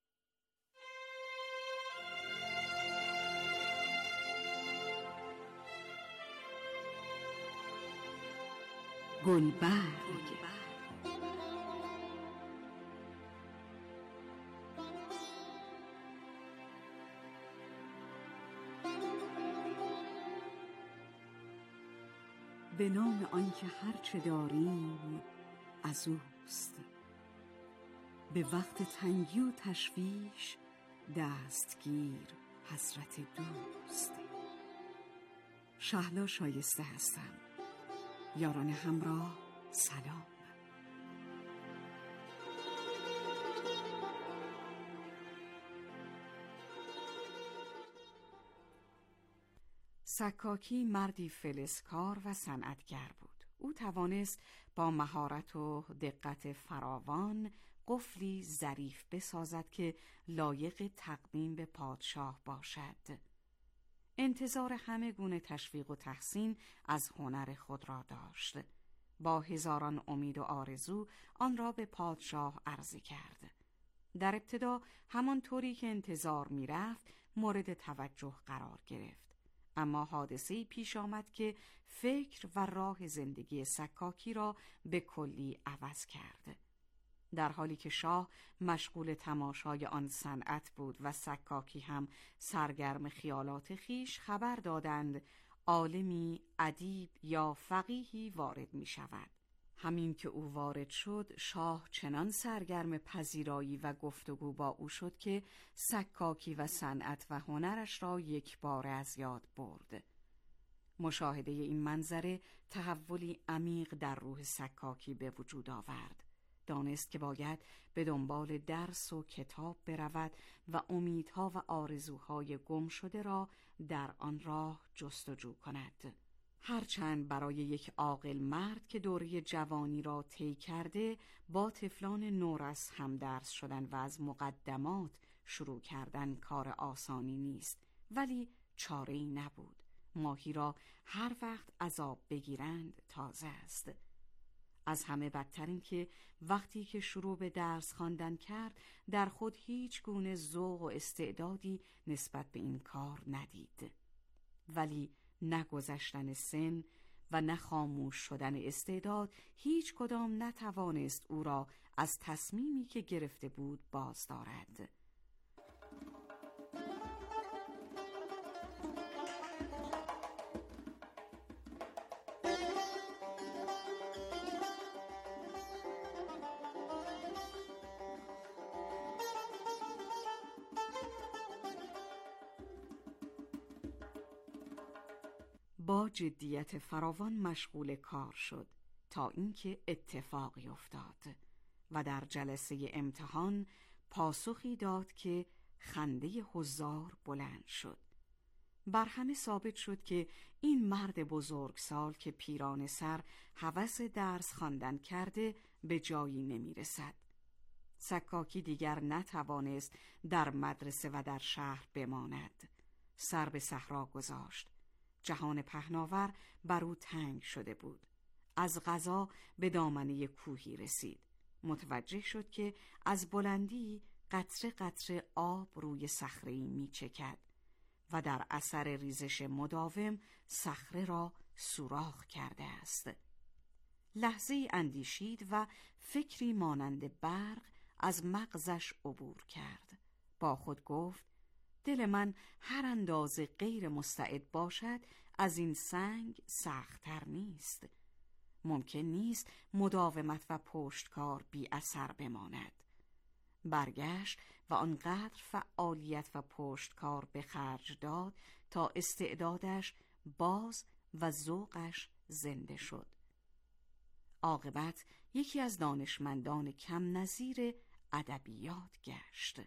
گلبرگ به نام آنکه هرچه داریم از اوست، به وقت تنگی و تشویش دستگیر حضرت دوست. شهلا شایسته هستم. یاران همراه سلام. سکاکی مردی فلزکار و صنعتگر بود. او توانست با مهارت و دقت فراوان قفلی ظریف بسازد که لایق تقدیم به پادشاه باشد. انتظار همه گونه تشویق و تحسین از هنر خود را داشت. با هزاران امید و آرزو آن را به پادشاه عرضه کرد. در ابتدا همان طوری که انتظار می رفت مورد توجه قرار گرفت. اما حادثه‌ای پیش آمد که فکر و راه زندگی سکاکی را به کلی عوض کرد. در حالی که شاه مشغول تماشای آن صنعت بود و سکاکی هم سرگرم خیالات خیش، خبر دادند عالمی، ادیب یا فقیهی وارد می شود. همین که او وارد شد، شاه چنان سرگرم پذیرایی و گفتگو با او شد که سکاکی و صنعت و هنرش را یک بار از یاد برد. مشاهده این منظره تحولی عمیق در روح سکاکی به وجود آورد. دانست که باید به دنبال درس و کتاب برود و امیدها و آرزوهای گم شده را در آن راه جستجو کند. هرچند برای یک عاقل مرد که دوره جوانی را طی کرده با طفلان نورس هم درس شدن و از مقدمات شروع کردن کار آسانی نیست، ولی چاره‌ای نبود. ماهی را هر وقت عذاب بگیرند تازه است. از همه بدتر این که وقتی که شروع به درس خواندن کرد در خود هیچ گونه ذوق و استعدادی نسبت به این کار ندید. ولی نه گذشتن سن و نه خاموش شدن استعداد هیچ کدام نتوانست او را از تصمیمی که گرفته بود باز دارد. با جدیت فراوان مشغول کار شد تا اینکه اتفاقی افتاد و در جلسه امتحان پاسخی داد که خنده حضار بلند شد. بر همه ثابت شد که این مرد بزرگسال که پیرانه سر هوس درس خواندن کرده به جایی نمی رسد. سکاکی دیگر نتوانست در مدرسه و در شهر بماند. سر به صحرا گذاشت. جهان پهناور بر او تنگ شده بود. از قضا به دامنه کوهی رسید. متوجه شد که از بلندی قطره قطره آب روی صخره‌ای می‌چکد و در اثر ریزش مداوم صخره را سوراخ کرده است. لحظه‌ای اندیشید و فکری مانند برق از مغزش عبور کرد. با خود گفت: دل من هر اندازه غیر مستعد باشد از این سنگ سخت‌تر نیست. ممکن نیست مداومت و پشتکار بی اثر بماند. برگشت و آنقدر فعالیت و پشتکار به خرج داد تا استعدادش باز و ذوقش زنده شد. عاقبت یکی از دانشمندان کم نظیر ادبیات گشت.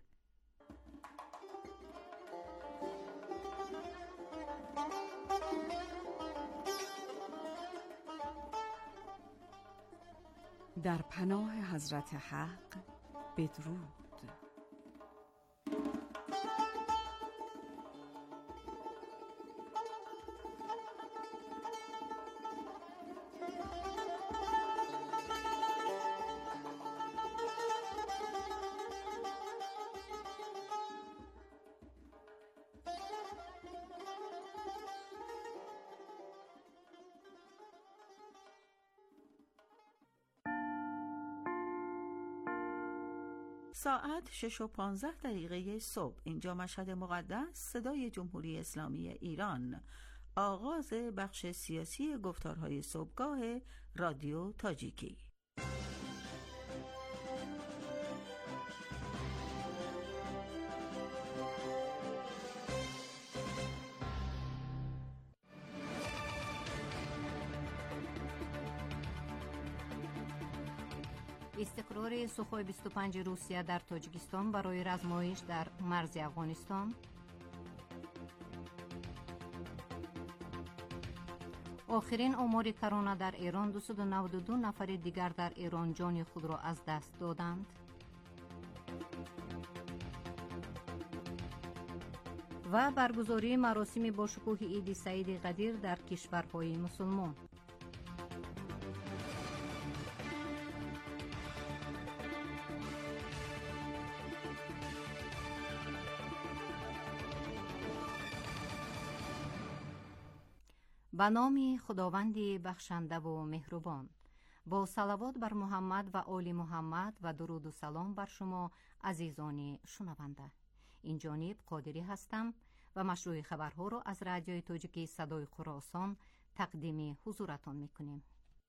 در پناه حضرت حق بدرود. ساعت شش و پانزده دقیقه صبح. اینجا مشهد مقدس، صدای جمهوری اسلامی ایران. آغاز بخش سیاسی گفتارهای صبحگاه رادیو تاجیکی. استقرار سوخوی بیست و پنج روسیه در تاجیکستان برای رزمایش در مرز افغانستان. آخرین آمار کرونا در ایران دویست و نود و دو نفر دیگر در ایران جان خود را از دست دادند. و برگزاری مراسم با شکوه عید سعید قدیر در کشورهای مسلمان. به نام خداوند بخشنده و مهربان. با صلوات بر محمد و آل محمد و درود و سلام بر شما عزیزان شنونده. این جانب قادری هستم و مشروع خبرها را از رادیوی تاجیکی صدای خراسان تقدیم حضورتان میکنیم.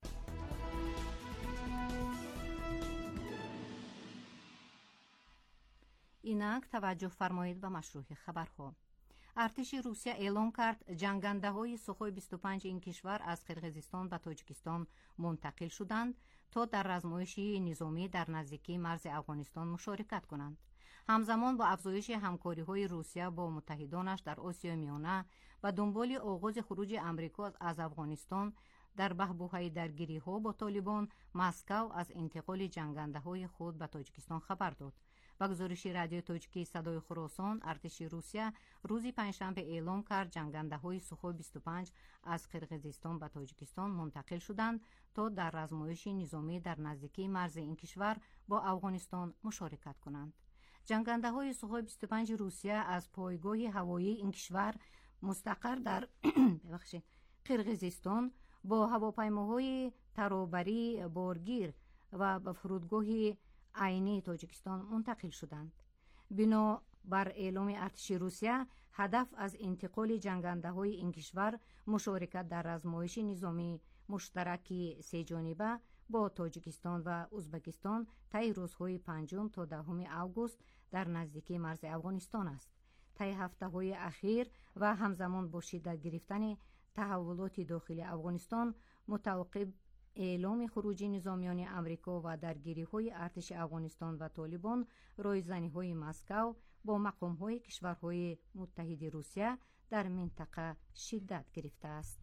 اینک توجه فرمایید به مشروع خبرها. ارتش روسیه اعلام کرد جنگنده‌های سوخوی بیست و پنج این کشور از قرقیزستان به تاجیکستان منتقل شدند تا در رزمایشی نظامی در نزدیکی مرز افغانستان مشارکت کنند. همزمان با افزایش همکاری‌های روسیه با متحدانش در آسیای میانه و دنبال آغاز خروج امریکا از افغانستان در بحبوحه درگیری‌ها با طالبان، مسکو از انتقال جنگنده‌های خود به تاجیکستان خبر داد. با گزارش رادیو تاجیکی صدای خراسان، ارتش روسیه روز پنجشنبه اعلام کرد جنگنده‌های سوخوی بیست و پنج از قرقیزستان به تاجیکستان منتقل شدند تا در رزمایش نظامی در نزدیکی مرز این کشور با افغانستان مشارکت کنند. جنگنده‌های سوخوی بیست و پنج روسیه از پایگاه هوایی این کشور مستقر در ببخشید قرقیزستان با هواپیماهای ترابری بارگیر و به فرودگاه عینی تاجیکستان منتقل شدند. بنا بر اعلام ارتش روسیه، هدف از انتقال جنگنده‌های این کشور مشارکت در رزمایش نظامی مشترک سه جانبه با تاجیکستان و ازبکستان طی روزهای پنجم تا دهم آگوست در نزدیکی مرز افغانستان است. طی هفته‌های اخیر و همزمان با شدت گرفتن تحولات داخلی افغانستان متوقف اعلام خروج نظامیان امریکا و درگیری‌های ارتش افغانستان و طالبان، رایزنی‌های مسکو با مقام‌های کشورهای متحد روسیه در منطقه شدت گرفته است.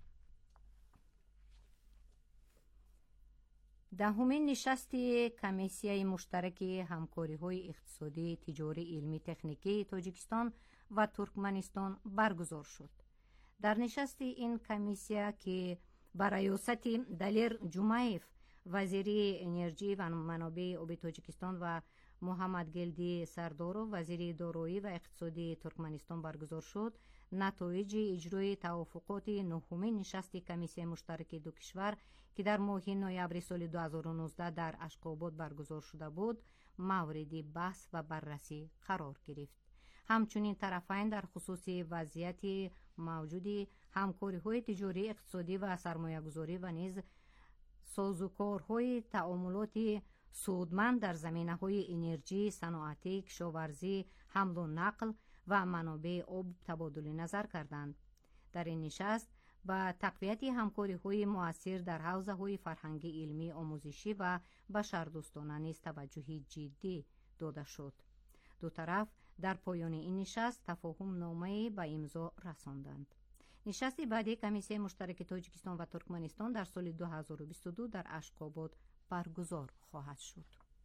دهمین نشست کمیسیون مشترک همکاری‌های اقتصادی، تجاری، علمی، تکنیکی تاجیکستان و ترکمنستان برگزار شد. در نشست این کمیسیون که با ریاست دلیر جمعیف وزیر انرژی و منابع آبی تاجیکستان و محمد گلدی سردارو وزیر دارایی و اقتصادی ترکمنستان برگزار شد، نتایج اجرای توافقات نهمین نشست کمیسیون مشترک دو کشور که در ماه نوامبر سال دو هزار و نوزده در اشخاباد برگزار شده بود مورد بحث و بررسی قرار گرفت. همچنین طرفین در خصوص وضعیت موجود همکاری‌های تجاری، اقتصادی و سرمایه‌گذاری و نیز سازوکارهای تعاملات سودمند در زمینه‌های انرژی، صنعتی، کشاورزی، حمل و نقل و منابع آب تبادل نظر کردند. در این نشست با تقویت همکاری‌های مؤثر در حوزه‌های فرهنگی، علمی، آموزشی و بشردوستانه نیز توجه جدی داده شد. دو طرف در پایان این نشست تفاهم نامه‌ای به امضا رساندند. نشست بعدی کمیسیون مشترک تاجیکستان و ترکمنستان در سال دو هزار و بیست و دو در اشخاباد برگزار خواهد شد.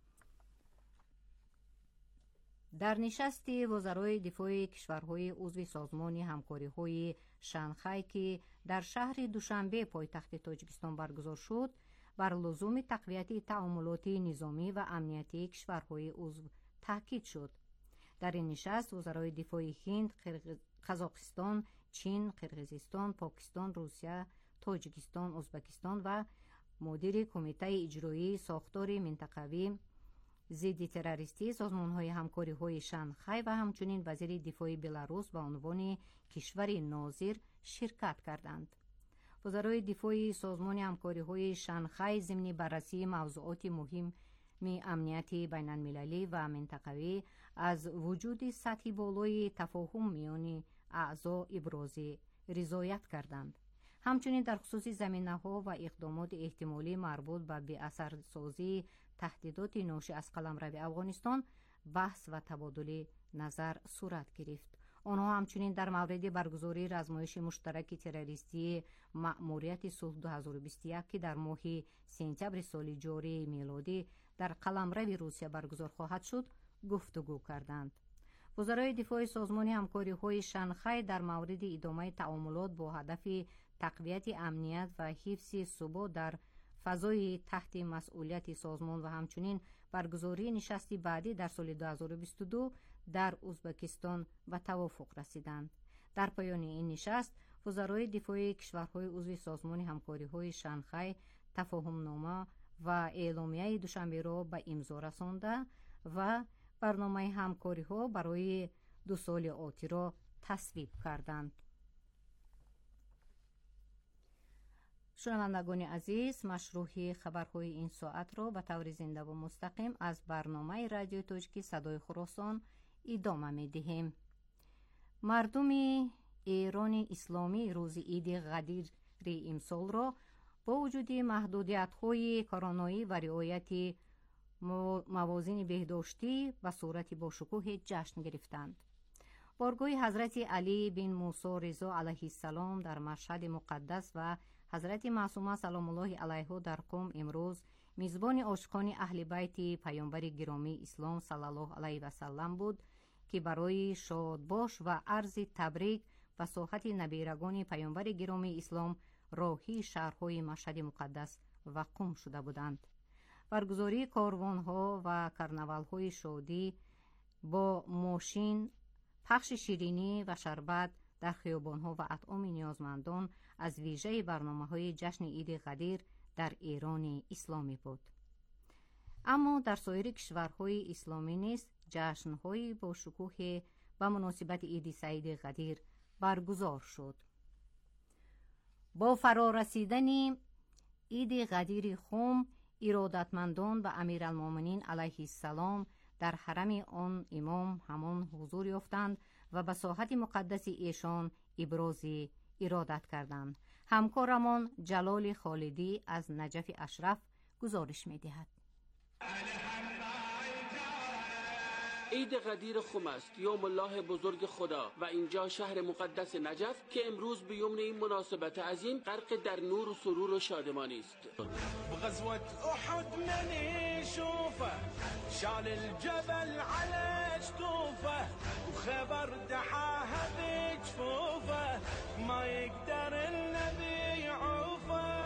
در نشست وزرای دفاع کشورهای عضو سازمان همکاری‌های شانگهای که در شهر دوشنبه پایتخت تاجیکستان برگزار شد، بر لزوم تقویت تعاملات نظامی و امنیتی کشورهای عضو تاکید شد. در این نشست وزرای دفاع هند، قزاقستان، چین، قرقیزستان، پاکستان، روسیه، تاجیکستان، ازبکستان و مدیر کمیته اجرایی ساختار منطقوی ضد تروریستی سازمان‌های همکاری‌های شانگهای و همچنین وزیر دفاع بلاروس به عنوان کشور ناظر شرکت کردند. وزرای دفاع سازمان همکاری‌های شانگهای ضمن بررسی موضوعات مهم می امنیتی بین المللی و منطقوی از وجود سطح بالای تفاهم میان اعضا ابراز رضایت کردند. همچنین در خصوص زمینه‌ها و اقدامات احتمالی مربوط به بی‌اثرسازی تهدیدات ناشی از قلمرو افغانستان بحث و تبادل نظر صورت گرفت. آنها همچنین در مورد برگزاری رزمایش مشترک تروریستی مأموریت صلح دو هزار و بیست و یک که در ماه سپتامبر سال جاری میلادی در قلمرو روسیه برگزار خواهد شد گفتگو کردند. وزرای دفاع سازمان همکاری‌های شانگهای در مورد ادامه تعاملات با هدف تقویت امنیت و حفظ ثبات در فضای تحت مسئولیت سازمان و همچنین برگزاری نشستی بعدی در سال دو هزار و بیست و دو در ازبکستان و توافق رسیدند. در پایان این نشست وزرای دفاع کشورهای عضو سازمان همکاری‌های شانگهای تفاهم نامه و اعلامیه دوشنبه را به امضا رسانده و برنامه همکاری‌ها برای دو سال آتی را تصویب کردند. شنوندگان عزیز، مشروع خبرهای این ساعت را به طور زنده و مستقیم از برنامه رادیو تاجیکی صدای خراسان ادامه می‌دهیم. مردم ایران اسلامی روز عید قدیر امسال را با وجود محدودیت‌های کرونایی و رعایت موازین بهداشتی و صورت با شکوه جشن گرفتند. بارگاه حضرت علی بن موسی رضا علیه السلام در مشهد مقدس و حضرت معصومه سلام الله علیها در قم امروز میزبان عاشقان اهل بیت پیامبر گرامی اسلام صلی الله علیه و سلم بود که برای شادباش و عرض تبریک و ساحت نبیرگان پیامبر گرامی اسلام راهی شهرهای مشهد مقدس و قم شده بودند. برگزاری کاروان‌ها و کرنوال‌های شادی با ماشین، پخش شیرینی و شربت در خیابان‌ها و اطعام نیازمندان از ویژه برنامه‌های جشن عید قدیر در ایران اسلامی بود. اما در سایر کشورهای اسلامی نیز جشن‌های با شکوه به مناسبت عید سعید قدیر برگزار شد. با فرارسیدن عید قدیر خم، ارادتمندان و امیرالمومنین علیه السلام در حرم آن امام همان حضور یافتند و به ساحت مقدس ایشان ابراز ارادت کردند. همکارمان جلال خالدی از نجف اشرف گزارش می‌دهد. عید قدیر خم است، یوم الله بزرگ خدا، و اینجا شهر مقدس نجف که امروز به یمن این مناسبت عظیم غرق در نور و سرور و شادمانی است. بغزوة احد من يشوفه شال الجبل على جتوفه وخبر دحاها بجفوفه ما يقدر النبي يعوفه.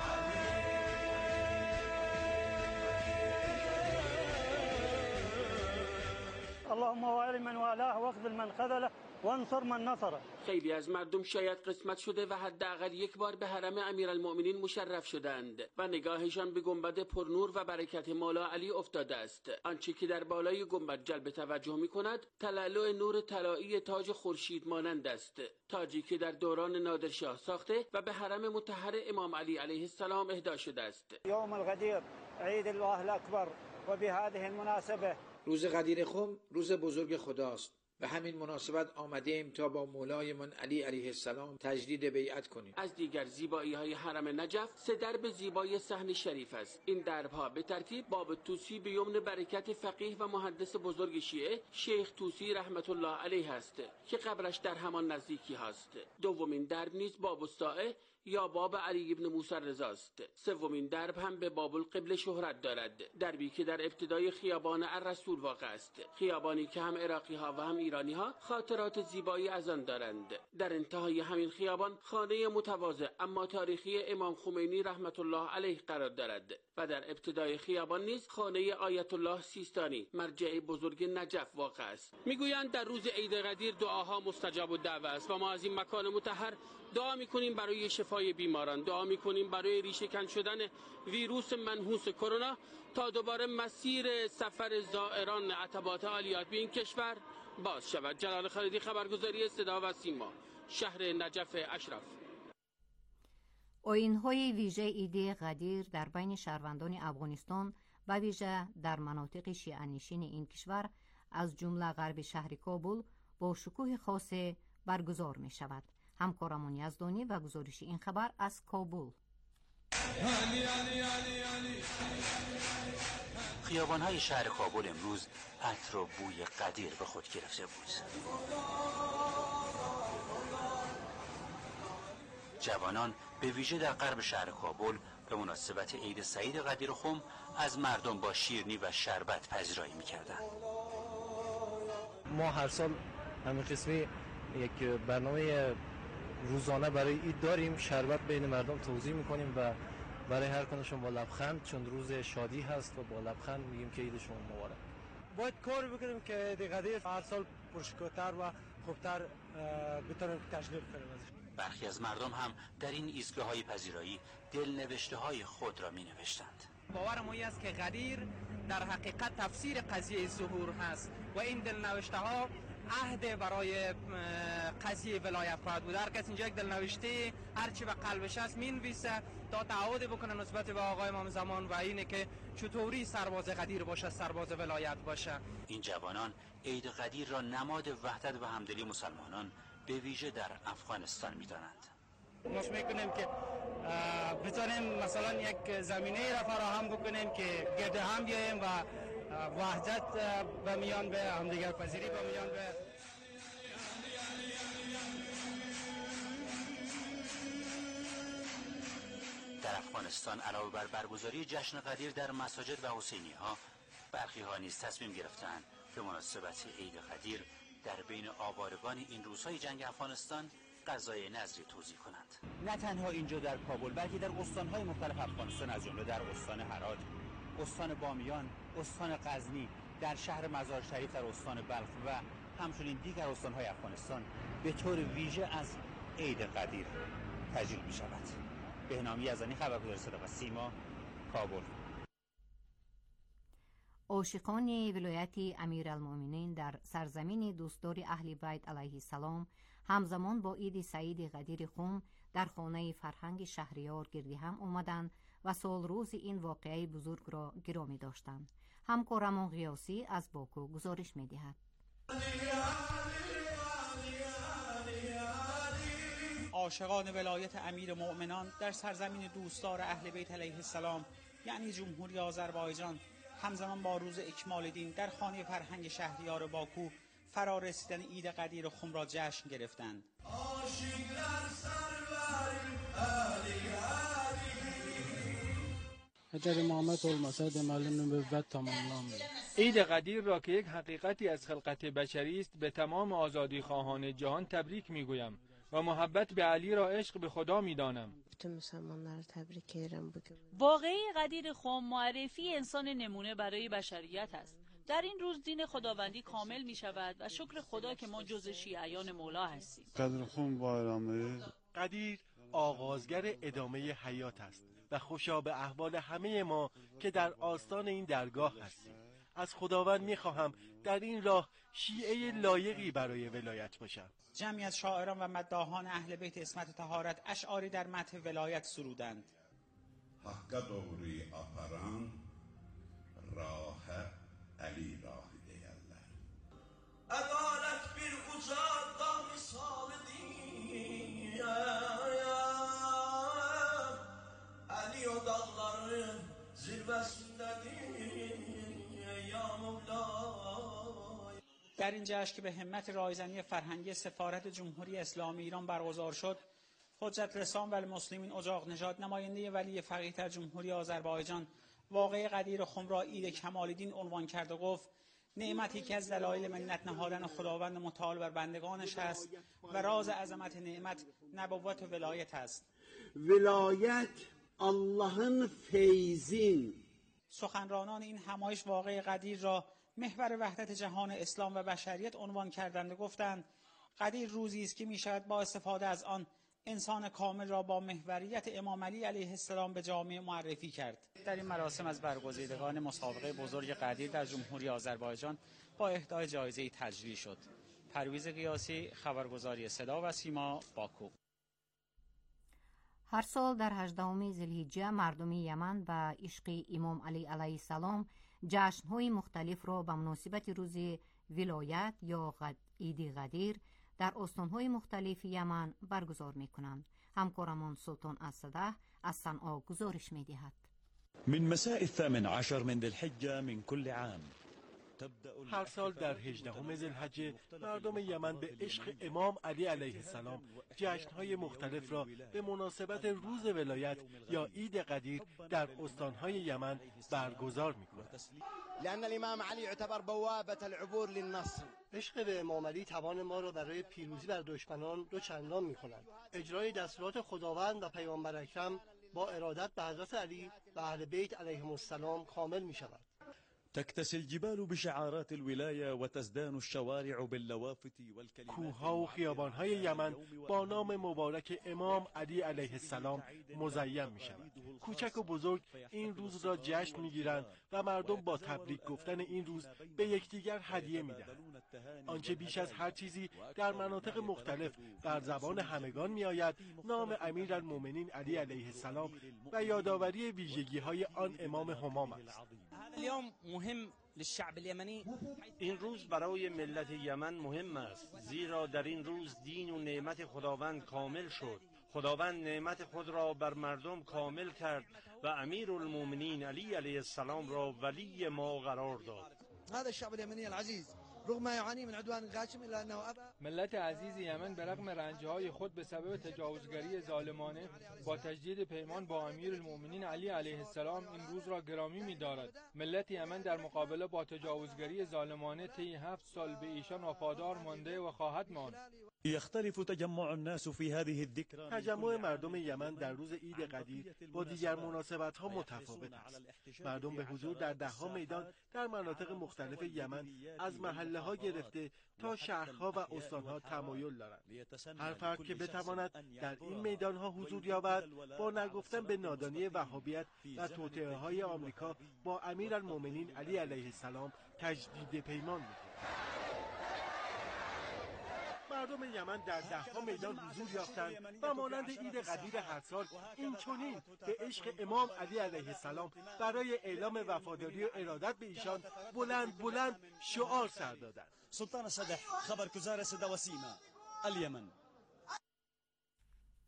اللهم وعلي من والاه واخذل من خذله وانصر من نصره. خیلی از مردم شاید قسمت شده و حداقل یک بار به حرم امیرالمؤمنین مشرف شدند و نگاهشان به گنبد پرنور و برکت مولا علی افتاده است. آنچه که در بالای گنبد جلب توجه می کند تلالو نور طلایی تاج خورشید مانند است، تاجی که در دوران نادرشاه ساخته و به حرم مطهر امام علی علیه السلام اهدا شده است. یوم الغدیر عید الله الاکبر و بهذه المناسبه روز قدیر خم روز بزرگ خداست. به همین مناسبت آمده ایم تا با مولایمان علی علیه السلام تجدید بیعت کنیم. از دیگر زیبایی های حرم نجف سه درب زیبای صحن شریف است. این درب ها به ترتیب باب طوسی به یمن برکت فقیه و محدث بزرگ شیعه شیخ طوسی رحمت الله علیه است که قبرش در همان نزدیکی هست. دومین درب نیز باب الساعه یا باب علی ابن موسی رضا است. سومین درب هم به باب القبله شهرت دارد، دربی که در ابتدای خیابان الرسول واقع است، خیابانی که هم عراقی ها و هم ایرانی ها خاطرات زیبایی از آن دارند. در انتهای همین خیابان خانه متواضع اما تاریخی امام خمینی رحمت الله علیه قرار دارد و در ابتدای خیابان نیز خانه آیت الله سیستانی مرجع بزرگ نجف واقع است. میگویند در روز عید قدیر دعاها مستجاب الدعوه است و ما از این مکان مطهر دعا میکنیم برای شفای بیماران، دعا میکنیم برای ریشه‌کن شدن ویروس منحوس کرونا تا دوباره مسیر سفر زائران عتبات عالیات به این کشور باز شود. جلال خالدی، خبرگزاری صدا و سیما، شهر نجف اشرف. آیین‌های ویژه عید قدیر در بین شهروندان افغانستان و ویژه در مناطق شیعه‌نشین این کشور از جمله غرب شهر کابل با شکوه خاص برگزار می شود. همکارمان یزدانی و گزارش این خبر از کابل. خیابان‌های شهر کابل امروز عطر و بوی قدیر به خود گرفته بود. جوانان به ویژه در غرب شهر کابل به مناسبت عید سعید قدیر خم از مردم با شیرینی و شربت پذیرایی می‌کردند. ما هر سال همین قسمی یک برنامه روزانه برای عید داریم، شربت بین مردم توزیع میکنیم و برای هر کنشون با لبخند، چون روز شادی هست و با لبخند میگیم که عیدشون مبارک. باید کار بکنیم که عید قدیر هر سال پرشکوه‌تر و خوبتر بتونیم تشریف کنیم. برخی از مردم هم در این ایستگاه‌های پذیرایی دلنوشته‌های خود را می‌نوشتند. باور ما است که قدیر در حقیقت تفسیر قضیه ظهور هست و این دلنوشته‌ها عهد برای قضیه ولایت خواهد بود. هر کس اینجا یک دلنوشته هرچی به قلبش هست مینویسه تا تعهد بکنه نسبت به آقای امام زمان و اینه که چطوری سرباز قدیر باشه، سرباز ولایت باشه. این جوانان عید قدیر را نماد وحدت و همدلی مسلمانان به ویژه در افغانستان می‌دانند. ما می‌کنیم که بتونیم مثلا یک زمینه را فراهم بکنیم که گرد هم بیاییم و وحدت به میان به همدیگر پذیری به میان به در افغانستان علاوه بر برگزاری جشن قدیر در مساجد و حسینی ها، برخی ها نیز تصمیم گرفتند به مناسبت عید قدیر در بین آوارگان این روزهای جنگ افغانستان غذای نظری توزیع کنند. نه تنها اینجا در کابل بلکه در استان‌های مختلف افغانستان از جمله در استان هرات، استان بامیان، استان غزنی، در شهر مزار شریف در استان بلخ و همچنین دیگر استان‌های افغانستان به طور ویژه از عید قدیر تجلیل می‌شود. بهنام یزدانی، خبرگزاری صدا و سیما، کابل. عاشقان ولایت امیرالمؤمنین در سرزمین دوستدار اهل بیت علیه السلام همزمان با عید سعید قدیر خم در خانه فرهنگ شهریار گردی هم آمدند و سال روز این واقعه بزرگ را گرامی داشتند. همکارمان غیاسی از باکو گزارش می دهد. عاشقان ولایت امیر مؤمنان در سرزمین دوستدار اهل بیت علیه السلام یعنی جمهوری آذربایجان همزمان با روز اکمال دین در خانه فرهنگ شهریار باکو فرا رسیدن عید قدیر خم را جشن گرفتند. اگر امامت olmasa deməli nübüvvət tamamlanmır. عید قدیر را که یک حقیقتی از خلقت بشری است به تمام آزادی خواهان جهان تبریک میگویم و محبت به علی را عشق به خدا میدانم. bütün Müslümanları tebrik ederim bugün. واقعه قدیر خم معرفی انسان نمونه برای بشریت است. در این روز دین خداوندی کامل می شود و شکر خدا که ما جز شیعیان مولا هستیم. قدیر خم بایرامه قدیر آغازگر ادامه حیات است و خوشا به احوال همه ما که در آستان این درگاه هستیم. از خداوند میخواهم در این راه شیعه لایقی برای ولایت باشم. جمعی از شاعران و مداحان اهل بیت عصمت طهارت اشعاری در مدح ولایت سرودند. حق دوری آپران راه علی راه دیرler. Adalet bir kucakta misal diye Ali o dağların zirvesindedir ya Mevla. در این جشن که به همت رایزنی فرهنگی سفارت جمهوری اسلامی ایران برگزار شد، حجت رسان و المسلمین اجاق نژاد نماینده ولی فقیه در جمهوری آذربایجان واقعه قدیر خم را عید کمال دین عنوان کرد و گفت نعمتی که از دلایل منت نهادن خداوند متعال بر بندگانش است و راز عظمت نعمت نبوت و ولایت است. ولایت الله'ın فیضین. سخنرانان این همایش واقعه قدیر را محور وحدت جهان اسلام و بشریت عنوان کردند و گفتند قدیر روزی است که می شود با استفاده از آن انسان کامل را با محوریت امام علی علیه السلام به جامعه معرفی کرد. در این مراسم از برگزیدگان مسابقه بزرگ قدیر در جمهوری آذربایجان با اهدای جایزه تجلیل شد. پرویز قیاسی، خبرگزاری صدا و سیما، باکو. هر سال در هجدهم ذوالحجه مردم یمن و عشق امام علی علیه السلام جشن‌های مختلف را به مناسبت روز ولایت یا عید قدیر در استان‌های مختلف یمن برگزار می‌کنند. همکارمان سلطان اسده از صنعا گزارش می‌دهد. من مساء الثامن عشر من ذي الحجة من كل عام هر سال در هجدهم ذوالحجه مردم یمن به عشق امام علی علیه السلام جشن‌های مختلف را به مناسبت روز ولایت یا عید قدیر در استان‌های یمن برگزار می‌کنند. لأن الإمام علي يعتبر بوابة العبور للنصر. عشق به امام علی توان ما را برای پیروزی بر دشمنان دو چندان می‌کند. اجرای دستورات خداوند و پیامبر اکرم با ارادت به حضرت علی و اهل بیت علیهم السلام کامل می‌شود. تكتسي الجبال بشعارات الولاية وتزدان الشوارع باللوافت والكلمات. کوه‌ها و خیابان‌های یمن با نام مبارک امام علی علیه السلام مزین می‌شوند. کوچک و بزرگ این روز را جشن می‌گیرند و مردم با تبریک گفتن این روز به یکدیگر هدیه می‌دهند. آنچه بیش از هر چیزی در مناطق مختلف بر زبان همگان می‌آید نام امیرالمومنین علی علیه السلام و یادآوری ویژگی‌های آن امام همام است. این روز برای ملت یمن مهم است، زیرا در این روز دین و نعمت خداوند کامل شد. خداوند نعمت خود را بر مردم کامل کرد و امیرالمومنین علی علیه السلام را ولی ما قرار داد. هذا الشعب اليمني العزيز رغم ما يعاني من عدوان غاشم الا انه ابى. ملت عزیز یمن به رغم رنج‌های خود به سبب تجاوزگری ظالمانه با تجدید پیمان با امیرالمومنین علی علیه السلام این روز را گرامی می‌دارد. ملت یمن در مقابله با تجاوزگری ظالمانه طی هفت سال به ایشان وفادار مانده و خواهد ماند. يختلف تجمع الناس في هذه الذكرى. تجمع مردم یمن در روز عید قدیر با دیگر مناسبت‌ها متفاوت است. مردم به حضور در ده‌ها میدان در مناطق مختلف یمن از محله‌ها گرفته تا شهرها و استان‌ها تمایل دارند. هر فرد که بتواند در این میدان‌ها حضور یابد با نگفتن به نادانی وهابیت و توطئه‌های آمریکا با امیرالمومنین علی علیه السلام تجدید پیمان می‌کند. مردم یمن در ده‌ها میدان حضور یافتند و مانند عید قدیر هر سال این چنین به عشق امام علی علیه السلام برای اعلام وفاداری و ارادت به ایشان بلند بلند شعار سر دادند. سلطان صدح خبرگزار صدا و سیما الیمن.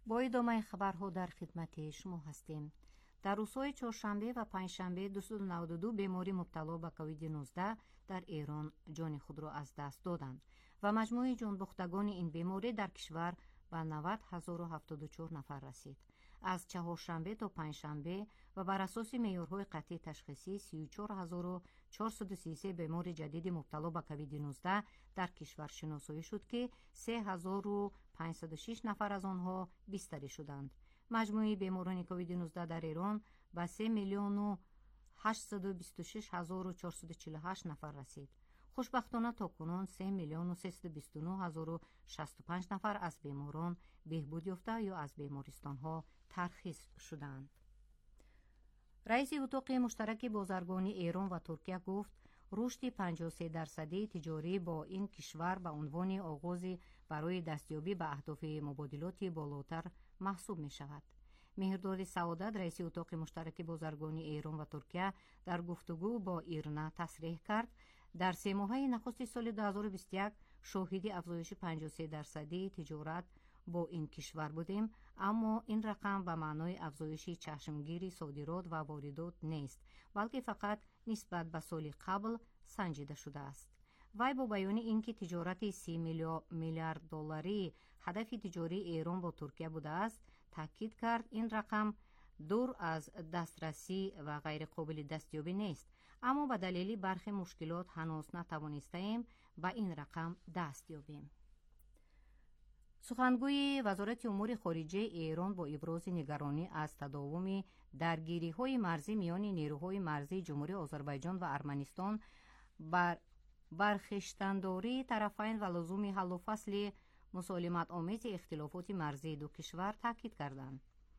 با ادامه خبرها در خدمت شما هستیم. در روزهای چهارشنبه و پنجشنبه دویست و نود و دو بیماری مبتلا به کووید نوزده در ایران جان خود را از دست دادند و مجموع جان باختگان این بیماری در کشور به نود هزار و هفتاد و چهار نفر رسید. از چهارشنبه تا پنجشنبه و بر اساس معیارهای قطعی تشخیصی سی و چهار هزار و چهارصد و سی و سه بیمار جدید مبتلا به کووید نوزده در کشور شناسایی شد که سه هزار و پانصد و شش نفر از آنها بستری شدند. مجموع بیماران کووید نوزده در ایران به سه میلیون و هشتصد و بیست و شش هزار و چهارصد و چهل و هشت نفر رسید. خوشبختانه تاکنون سه میلیون و سیصد و بیست و نه هزار و شصت و پنج نفر از بیماران بهبود یافته یا از بیمارستان‌ها ترخیص شدند. رئیس اتاق مشترک بازرگانی ایران و ترکیه گفت رشد پنجاه و سه درصدی تجاری با این کشور به عنوان آغاز برای دستیابی به اهداف مبادلات بالاتر محسوب می شود. مهرداد سعادت رئیس اتاق مشترک بازرگانی ایران و ترکیه در گفتگو با ایرنا تصریح کرد در سه ماهه نخست سال دو هزار و بیست و یک شاهد افزایش پنجاه و سه درصدی تجارت با این کشور بودیم، اما این رقم به معنای افزایش چشمگیری صادرات و واردات نیست، بلکه فقط نسبت به سال قبل سنجیده شده است. وی با بیان اینکه تجارت سی میلیارد دلاری هدف تجاری ایران با ترکیه بوده است، تاکید کرد این رقم دور از دسترسی و غیر قابل دستیابی نیست، اما به دلیل برخی مشکلات هنوز نتوانستیم به این رقم دست یابیم. سخنگوی وزارت امور خارجه ایران با ابراز نگرانی از تداوم درگیری‌های مرزی میان نیروهای مرزی جمهوری آذربایجان و ارمنستان بر برخشتنداری طرفین و لزوم حل و فصل مسالمت آمیز اختلافات مرزی دو کشور تاکید کردند.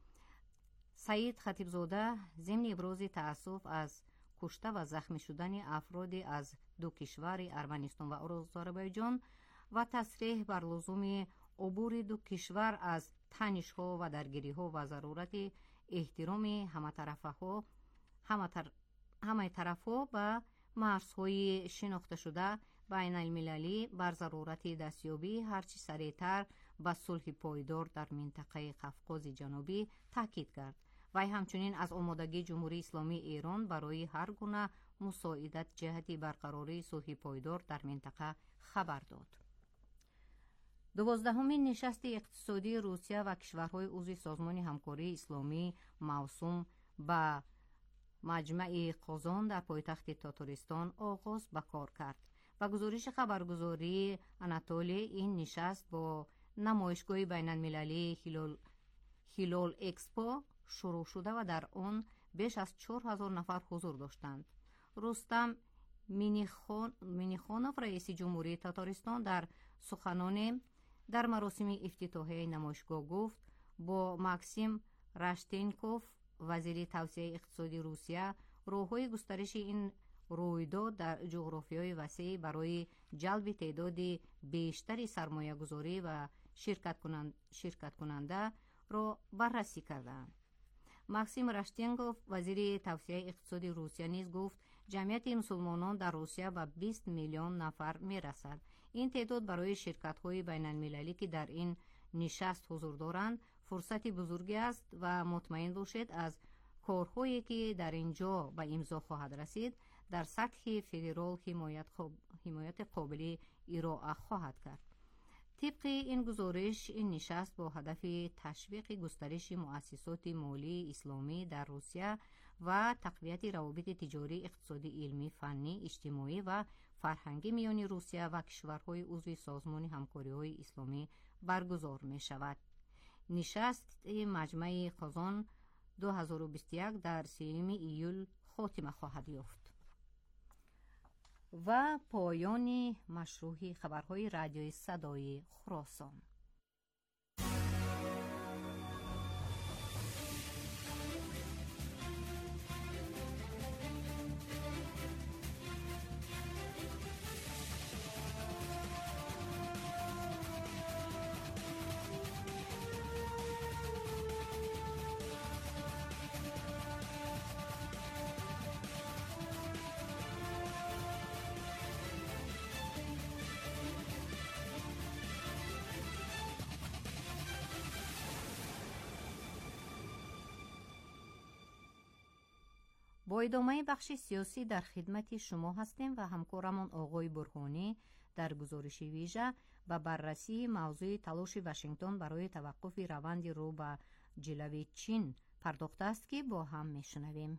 سعید خطیبزاده ضمن ابراز تأسف از کشته و زخمی شدن افراد از دو کشور ارمنستان و آذربایجان و تصریح بر لزوم عبور دو کشور از تنش‌ها و درگیری‌ها و ضرورت احترام همه طرف‌ها همه طر... همه طرف‌ها به مرزهای شناخته شده بین المللی بر ضرورت دستیابی هرچی سریعتر به صلح پایدار در منطقه قفقاز جنوبی تاکید کرد. وی همچنین از آمادگی جمهوری اسلامی ایران برای هر گونه مساعدت جهت برقراری صلح پایدار در منطقه خبر داد. دوازدهمین نشست اقتصادی روسیه و کشورهای عضو سازمان همکاری اسلامی موسوم به مجمع قازان در پایتخت تاتارستان آغاز به کار کرد و گزارش خبرگزاری آناتولی این نشست با نمایشگاه بین المللی هیلال, هیلال اکسپو شروع شده و در آن بیش از چهار هزار نفر حضور داشتند. رستم مینیخانوف رئیس جمهوری تاتارستان در سخنان در مراسم افتتاحیه نمایشگاه گفت با ماکسیم راشتینکوف وزیر توسعه اقتصادی روسیه راه‌های گسترش این رویداد در جغرافیای وسیع برای جلب تعداد بیشتری سرمایه گذاری و شرکت کنند شرکت کننده را بررسی کردند. ماکسیم راشتینکوف وزیر توسعه اقتصادی روسیه نیز گفت جمعیت مسلمانان در روسیه به بیست میلیون نفر می رسد. این تعداد برای شرکت‌های بین المللی که در این نشست حضور دارند فرصتی بزرگی است و مطمئن باشید از کارهایی که در اینجا به امضا خواهد رسید در سطح فدرال حمایت, حمایت قابلی ارائه خواهد کرد. طبق این گزارش این نشست با هدف تشویق گسترش مؤسسات مالی اسلامی در روسیه و تقویت روابط تجاری، اقتصادی، علمی، فنی، اجتماعی و فرهنگی میان روسیه و کشورهای عضو سازمان همکاری‌های اسلامی برگزار می شود. نشست مجمع قازان دو هزار و بیست و یک در سوم ایول خاتمه خواهد یافت. و پایان مشروع خبرهای رادیوی صدای خراسان. با ادامه بخش سیاسی در خدمت شما هستیم و همکارمون آقای برهانی در گزارش ویژه و بررسی موضوع تلاش واشنگتن برای توقف روند رو به جلوی چین پرداخته است که با هم میشنویم.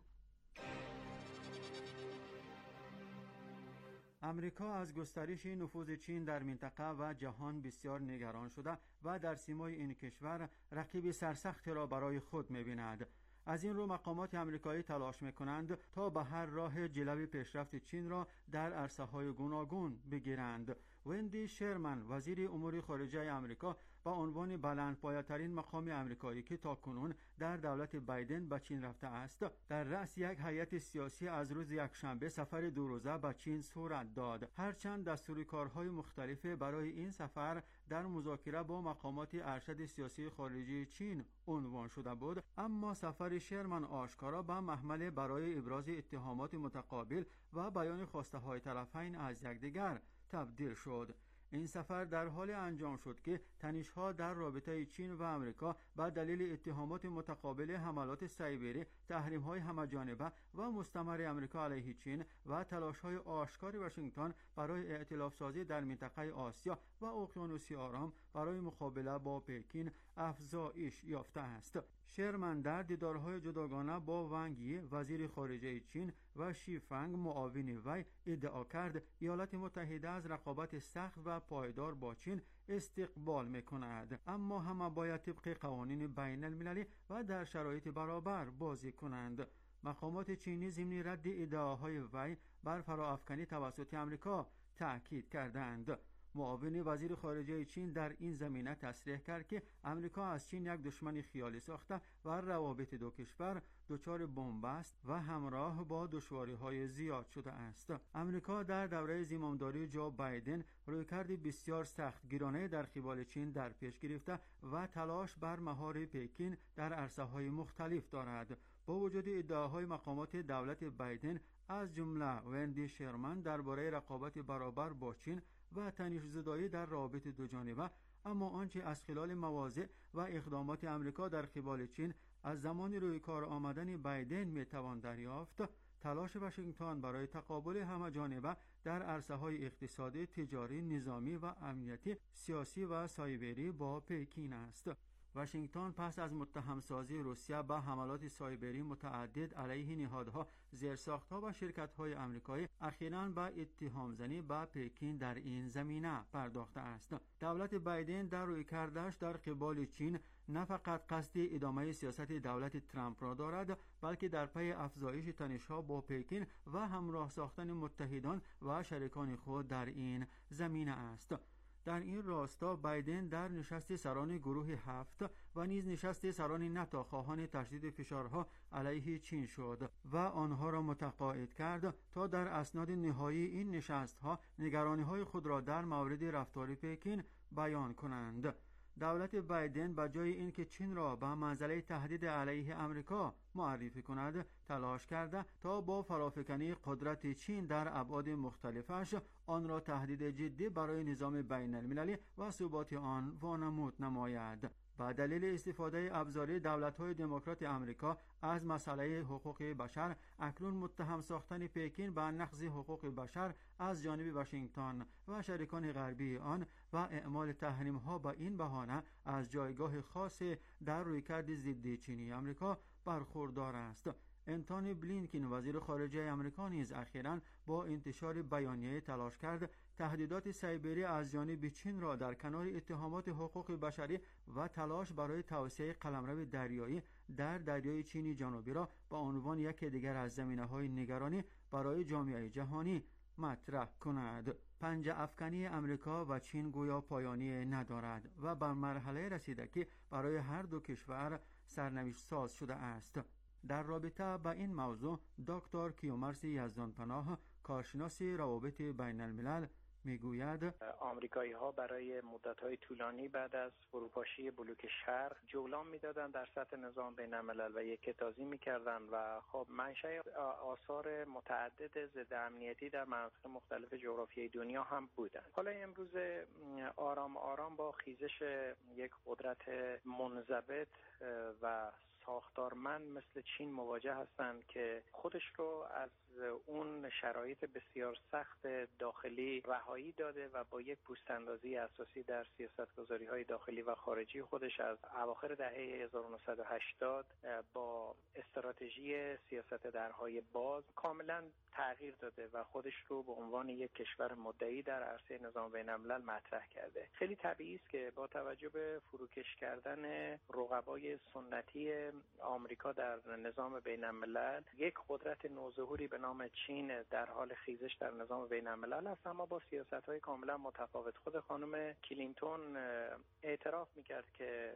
امریکا از گسترش نفوذ چین در منطقه و جهان بسیار نگران شده و در سیمای این کشور رقیب سرسختی را برای خود می‌بیند. از این رو مقامات آمریکایی تلاش می‌کنند تا به هر راه جلوی پیشرفت چین را در عرصه‌های گوناگون بگیرند. وندی شرمن وزیر امور خارجه آمریکا با عنوان بلندپایه‌ترین مقام آمریکایی که تاکنون در دولت بایدن به چین رفته است، در رأس یک هیئت سیاسی از روز یکشنبه سفر دو روزه به چین صورت داد. هرچند دستورالکارهای مختلف برای این سفر در مذاکره با مقامات ارشد سیاسی خارجی چین عنوان شده بود، اما سفر شرمن آشکارا به محمل برای ابراز اتهامات متقابل و بیان خواسته‌های طرفین از یکدیگر تبدیل شد. این سفر در حال انجام شد که تنش‌ها در رابطه چین و آمریکا به دلیل اتهامات متقابل حملات سایبری، تحریم‌های همه‌جانبه و مستمر آمریکا علیه چین و تلاش‌های آشکار واشنگتن برای ائتلاف سازی در منطقه آسیا و اقیانوس آرام برای مقابله با پکین افزایش یافته است. شرمن در دیدارهای جداگانه با ونگ یی وزیر خارجه چین و شی فنگ معاون وی ادعا کرد ایالات متحده از رقابت سخت و پایدار با چین استقبال می‌کند، اما همه باید طبق قوانین بین المللی و در شرایط برابر بازی کنند. مقامات چینی ضمن رد ادعاهای وی بر فراافکنی توسط آمریکا تأکید کردند. معاون وزیر خارجه چین در این زمینه تصریح کرد که آمریکا از چین یک دشمن خیالی ساخته و روابط دو کشور دچار بنبست و همراه با دشواری‌های زیاد شده است. آمریکا در دوره زمامداری جو بایدن رویکرد بسیار سختگیرانه در قبال چین در پیش گرفته و تلاش بر مهار پکین در عرصه‌های مختلف دارد. با وجود ادعاهای مقامات دولت بایدن از جمله وندی شرمن درباره رقابت برابر با چین و تنش‌زدایی در روابط دو جانبه، اما آنچه از خلال مواضع و اقدامات آمریکا در قبال چین از زمان روی کار آمدن بایدن میتوان دریافت، تلاش واشنگتن برای تقابل همه‌جانبه در عرصه‌های اقتصادی، تجاری، نظامی و امنیتی، سیاسی و سایبری با پکین است. واشنگتن پس از متهمسازی روسیه با حملات سایبری متعدد علیه نهادها، زیرساخت‌ها و شرکت‌های آمریکایی اخیراً با اتهام زنی با پکین در این زمینه پرداخته است. دولت بایدن در رویکردش در قبال چین نه فقط قصد ادامه سیاست دولت ترامپ را دارد، بلکه در پی افزایش تنش‌ها با پکین و همراه ساختن متحدان و شریکان خود در این زمینه است. در این راستا بایدن در نشست سران گروه هفت و نیز نشست سران ناتو خواهان تشدید فشارها علیه چین شد و آنها را متقاعد کرد تا در اسناد نهایی این نشست‌ها نگرانی‌های خود را در مورد رفتار پکین بیان کنند. دولت بایدن به جای اینکه چین را به منزله تهدید علیه آمریکا معرفی کند، تلاش کرده تا با فرافکنی قدرت چین در ابعاد مختلفش آن را تهدید جدی برای نظام بین المللی و ثبات آن وانمود نماید. با دلیل استفاده ابزاری دولت‌های دموکرات آمریکا از مسئله حقوق بشر، اکنون متهم ساختن پکین به نقض حقوق بشر از جانب واشنگتن و شریکان غربی آن و اعمال تحریم‌ها با این بهانه از جایگاه خاص در رویکرد ضد چینی آمریکا برخوردار است. انتونی بلینکن وزیر خارجه آمریکا نیز اخیراً با انتشار بیانیه تلاش کرد تهدیدات سایبری از جانب چین را در کنار اتهامات حقوق بشری و تلاش برای توسعه قلمرو دریایی در دریای چینی جنوبی را به عنوان یک دیگر از زمینه‌های نگرانی برای جامعه جهانی مطرح کند. پنجه افکنی امریکا و چین گویا پایانی ندارد و بر مرحله رسیده که برای هر دو کشور سرنوشت ساز شده است. در رابطه با این موضوع دکتر کیومرث یزدانپناه، کارشناس روابط بین الملل، میگوید آمریکایی ها برای مدت های طولانی بعد از فروپاشی بلوک شرق جولان میدادن در سطح نظام بین الملل و یکتازی میکردن و خب منشأ آثار متعدد ضد امنیتی در مناطق مختلف جغرافیایی دنیا هم بودن. حالا امروز آرام آرام با خیزش یک قدرت منضبط و ساختارمند دائما مثل چین مواجه هستند که خودش رو از اون شرایط بسیار سخت داخلی رهایی داده و با یک پوست‌اندازی اساسی در سیاست‌گذاری‌های داخلی و خارجی خودش از اواخر دهه هزار و نهصد و هشتاد با استراتژی سیاست درهای باز کاملا تغییر داده و خودش رو به عنوان یک کشور مدعی در عرصه نظام بین‌الملل مطرح کرده. خیلی طبیعی است که با توجه به فروکش کردن رقبای سنتی آمریکا در نظام بین‌الملل یک قدرت نوظهوری به نام چین در حال خیزش در نظام بین‌الملل است، اما با سیاست‌های کاملا متفاوت. خود خانم کلینتون اعتراف می‌کرد که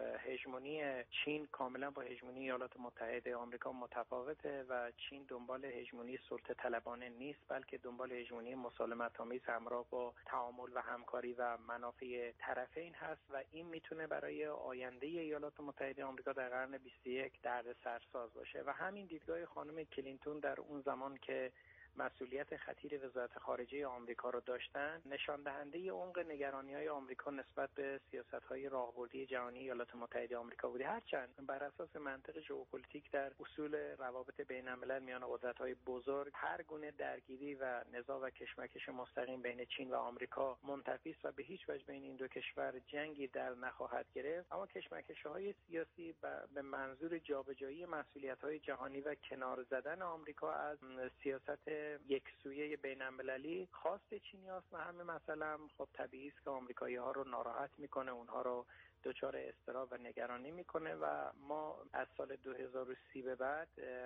هژمونی چین کاملا با هژمونی ایالات متحده آمریکا متفاوته و چین دنبال هژمونی سلطه طلبانه نیست، بلکه دنبال هژمونی مسالمت‌آمیز همراه با تعامل و همکاری و منافع طرفین هست و این میتونه برای آینده ایالات متحده آمریکا در قرن بیست و یک دردسرساز باشه. و همین دیدگاه خانم کلینتون در اون زمان که مسئولیت خطیر وزارت خارجه آمریکا رو داشتن نشان دهنده عمق نگرانی‌های آمریکا نسبت به سیاست‌های راهبردی جهانی ایالات متحده آمریکا بوده، هرچند بر اساس منطق ژئوپلیتیک در اصول روابط بین‌الملل میان قدرت‌های بزرگ هر گونه درگیری و نزاع و کشمکش مستقیم بین چین و آمریکا منتفی است و به هیچ وجه بین این دو کشور جنگی در نخواهد گرفت، اما کشمکش‌های سیاسی به منظور جابجایی مسئولیت‌های جهانی و کنار زدن آمریکا از سیاست یک سویه بین‌المللی خواست چینی هست و همه مثلا خب طبیعی است که آمریکایی ها رو ناراحت میکنه، اونها رو دچار اضطراب و نگرانی میکنه و ما از سال دو هزار و سی به بعد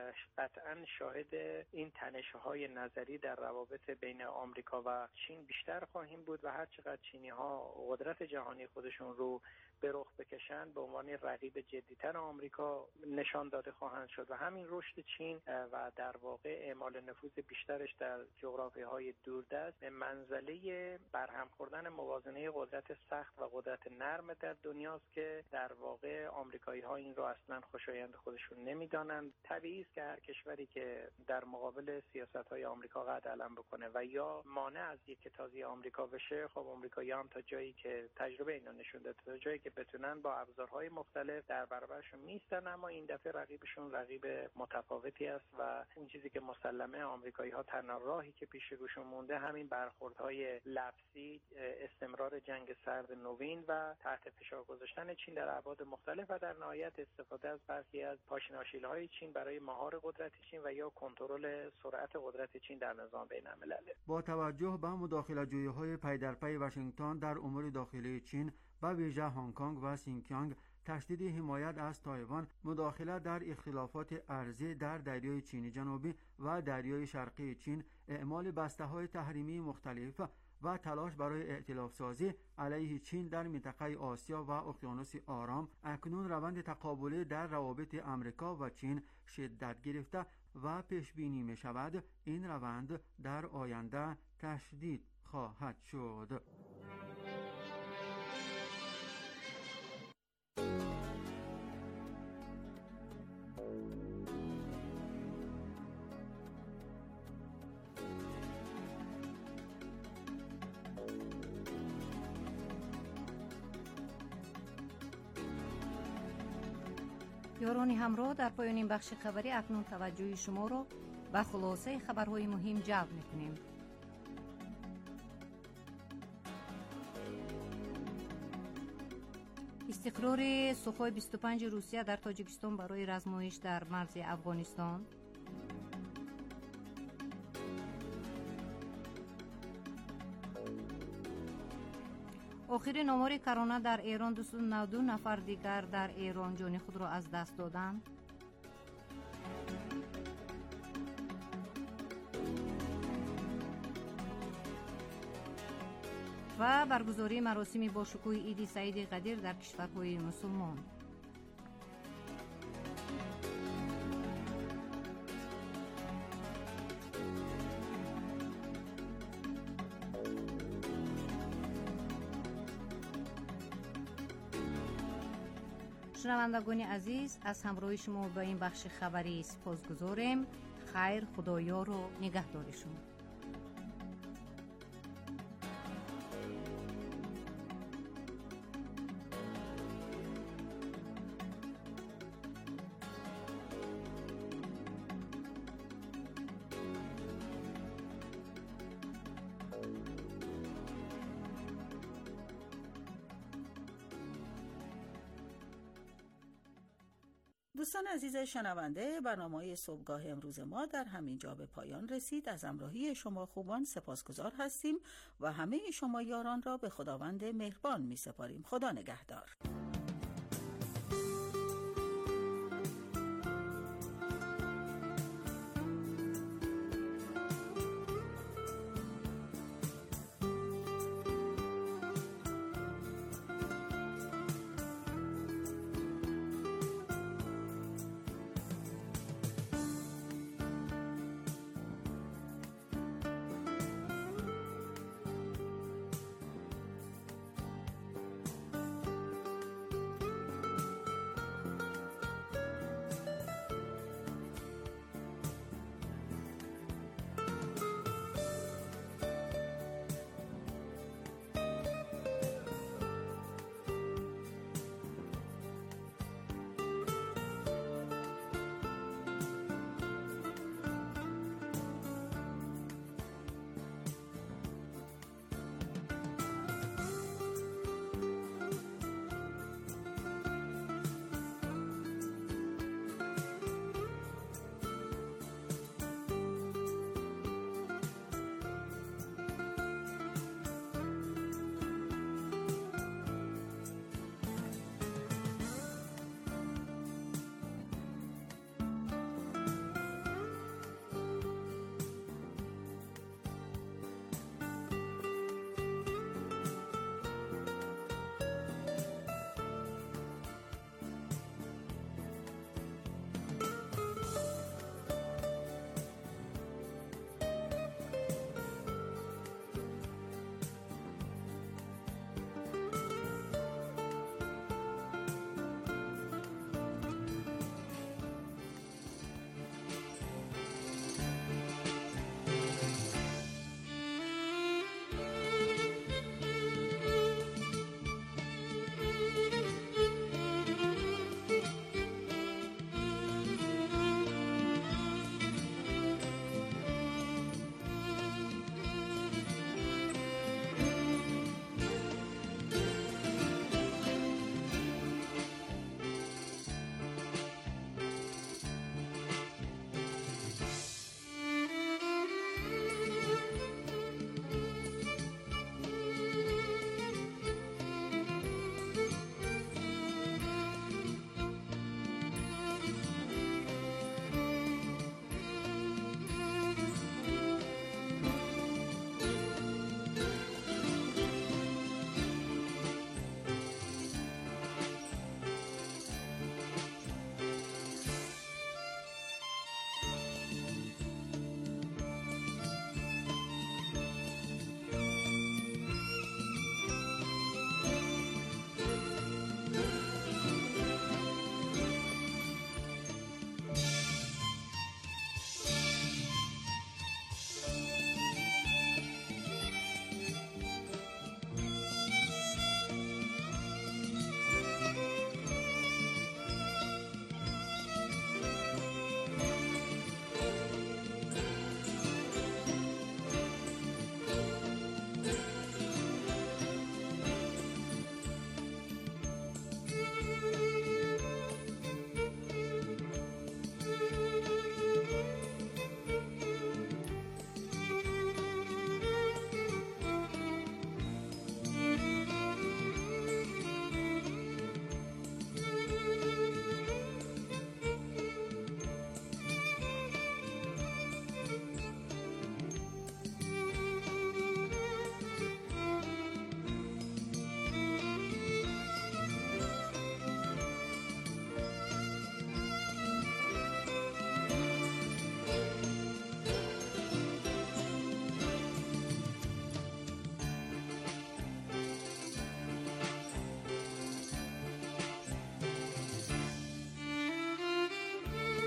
قطعا شاهد این تنش‌های نظری در روابط بین آمریکا و چین بیشتر خواهیم بود و هر چقدر چینی ها قدرت جهانی خودشون رو به رخ بکشن به عنوان رقیب جدی‌تر آمریکا نشان داده خواهند شد و همین رشد چین و در واقع اعمال نفوذ بیشترش در جغرافیاهای دوردست به منزله برهم خوردن موازنه قدرت سخت و قدرت نرم در دنیاست که در واقع آمریکایی‌ها این رو اصلا خوشایند خودشون نمی‌دانند. طبیعی است که هر کشوری که در مقابل سیاست‌های آمریکا قد علم بکنه و یا مانع از یک تازی آمریکا بشه، خب آمریکایی‌ها هم تا جایی که تجربه اینا نشون داده تا جایی که بتونن با ابزارهای مختلف در برابرشون میستن، اما این دفعه رقیبشون رقیب متفاوتی است و اون چیزی که مسلمه آمریکایی‌ها تنها راهی که پیش روشون مونده همین برخوردهای لفظی، استمرار جنگ سرد نوین و تحت فشار گذاشتن چین در ابعاد مختلف و در نهایت استفاده از برخی از پاشناشیل‌های چین برای مهار قدرت چین و یا کنترل سرعت قدرت چین در نظام بین‌المللی. با توجه به مداخله‌جویی‌های پی در پی واشنگتن در امور داخلی چین و ویژه هنگ کنگ و سینکیانگ، تشدید حمایت از تایوان، مداخله در اختلافات ارضی در دریای چین جنوبی و دریای شرقی چین، اعمال بسته‌های تحریمی مختلف و تلاش برای ائتلاف سازی علیه چین در منطقه آسیا و اقیانوس آرام اکنون روند تقابلی در روابط آمریکا و چین شدت گرفته و پیش بینی می شود این روند در آینده تشدید خواهد شد. یاران همراه، در پایان این بخش خبری اکنون توجه شما را به خلاصه خبرهای مهم جلب می‌کنیم. استقرار سوخوی بیست و پنج روسیه در تاجیکستان برای رزمایش در مرز افغانستان. آخرین آمار کرونا در ایران، دویست و نود و دو نفر دیگر در ایران جان خود را از دست دادند. و برگزاری مراسم با شکوه عید سعید قدیر در کشورهای مسلمان. شنوندگان عزیز، از همراهی شما با این بخش خبری سپاسگزاریم. خیر، خدایار و نگهدار شما. دوستان عزیز شنونده، برنامه صبحگاه امروز ما در همین جا به پایان رسید. از همراهی شما خوبان سپاسگزار هستیم و همه شما یاران را به خداوند مهربان می سپاریم. خدا نگهدار.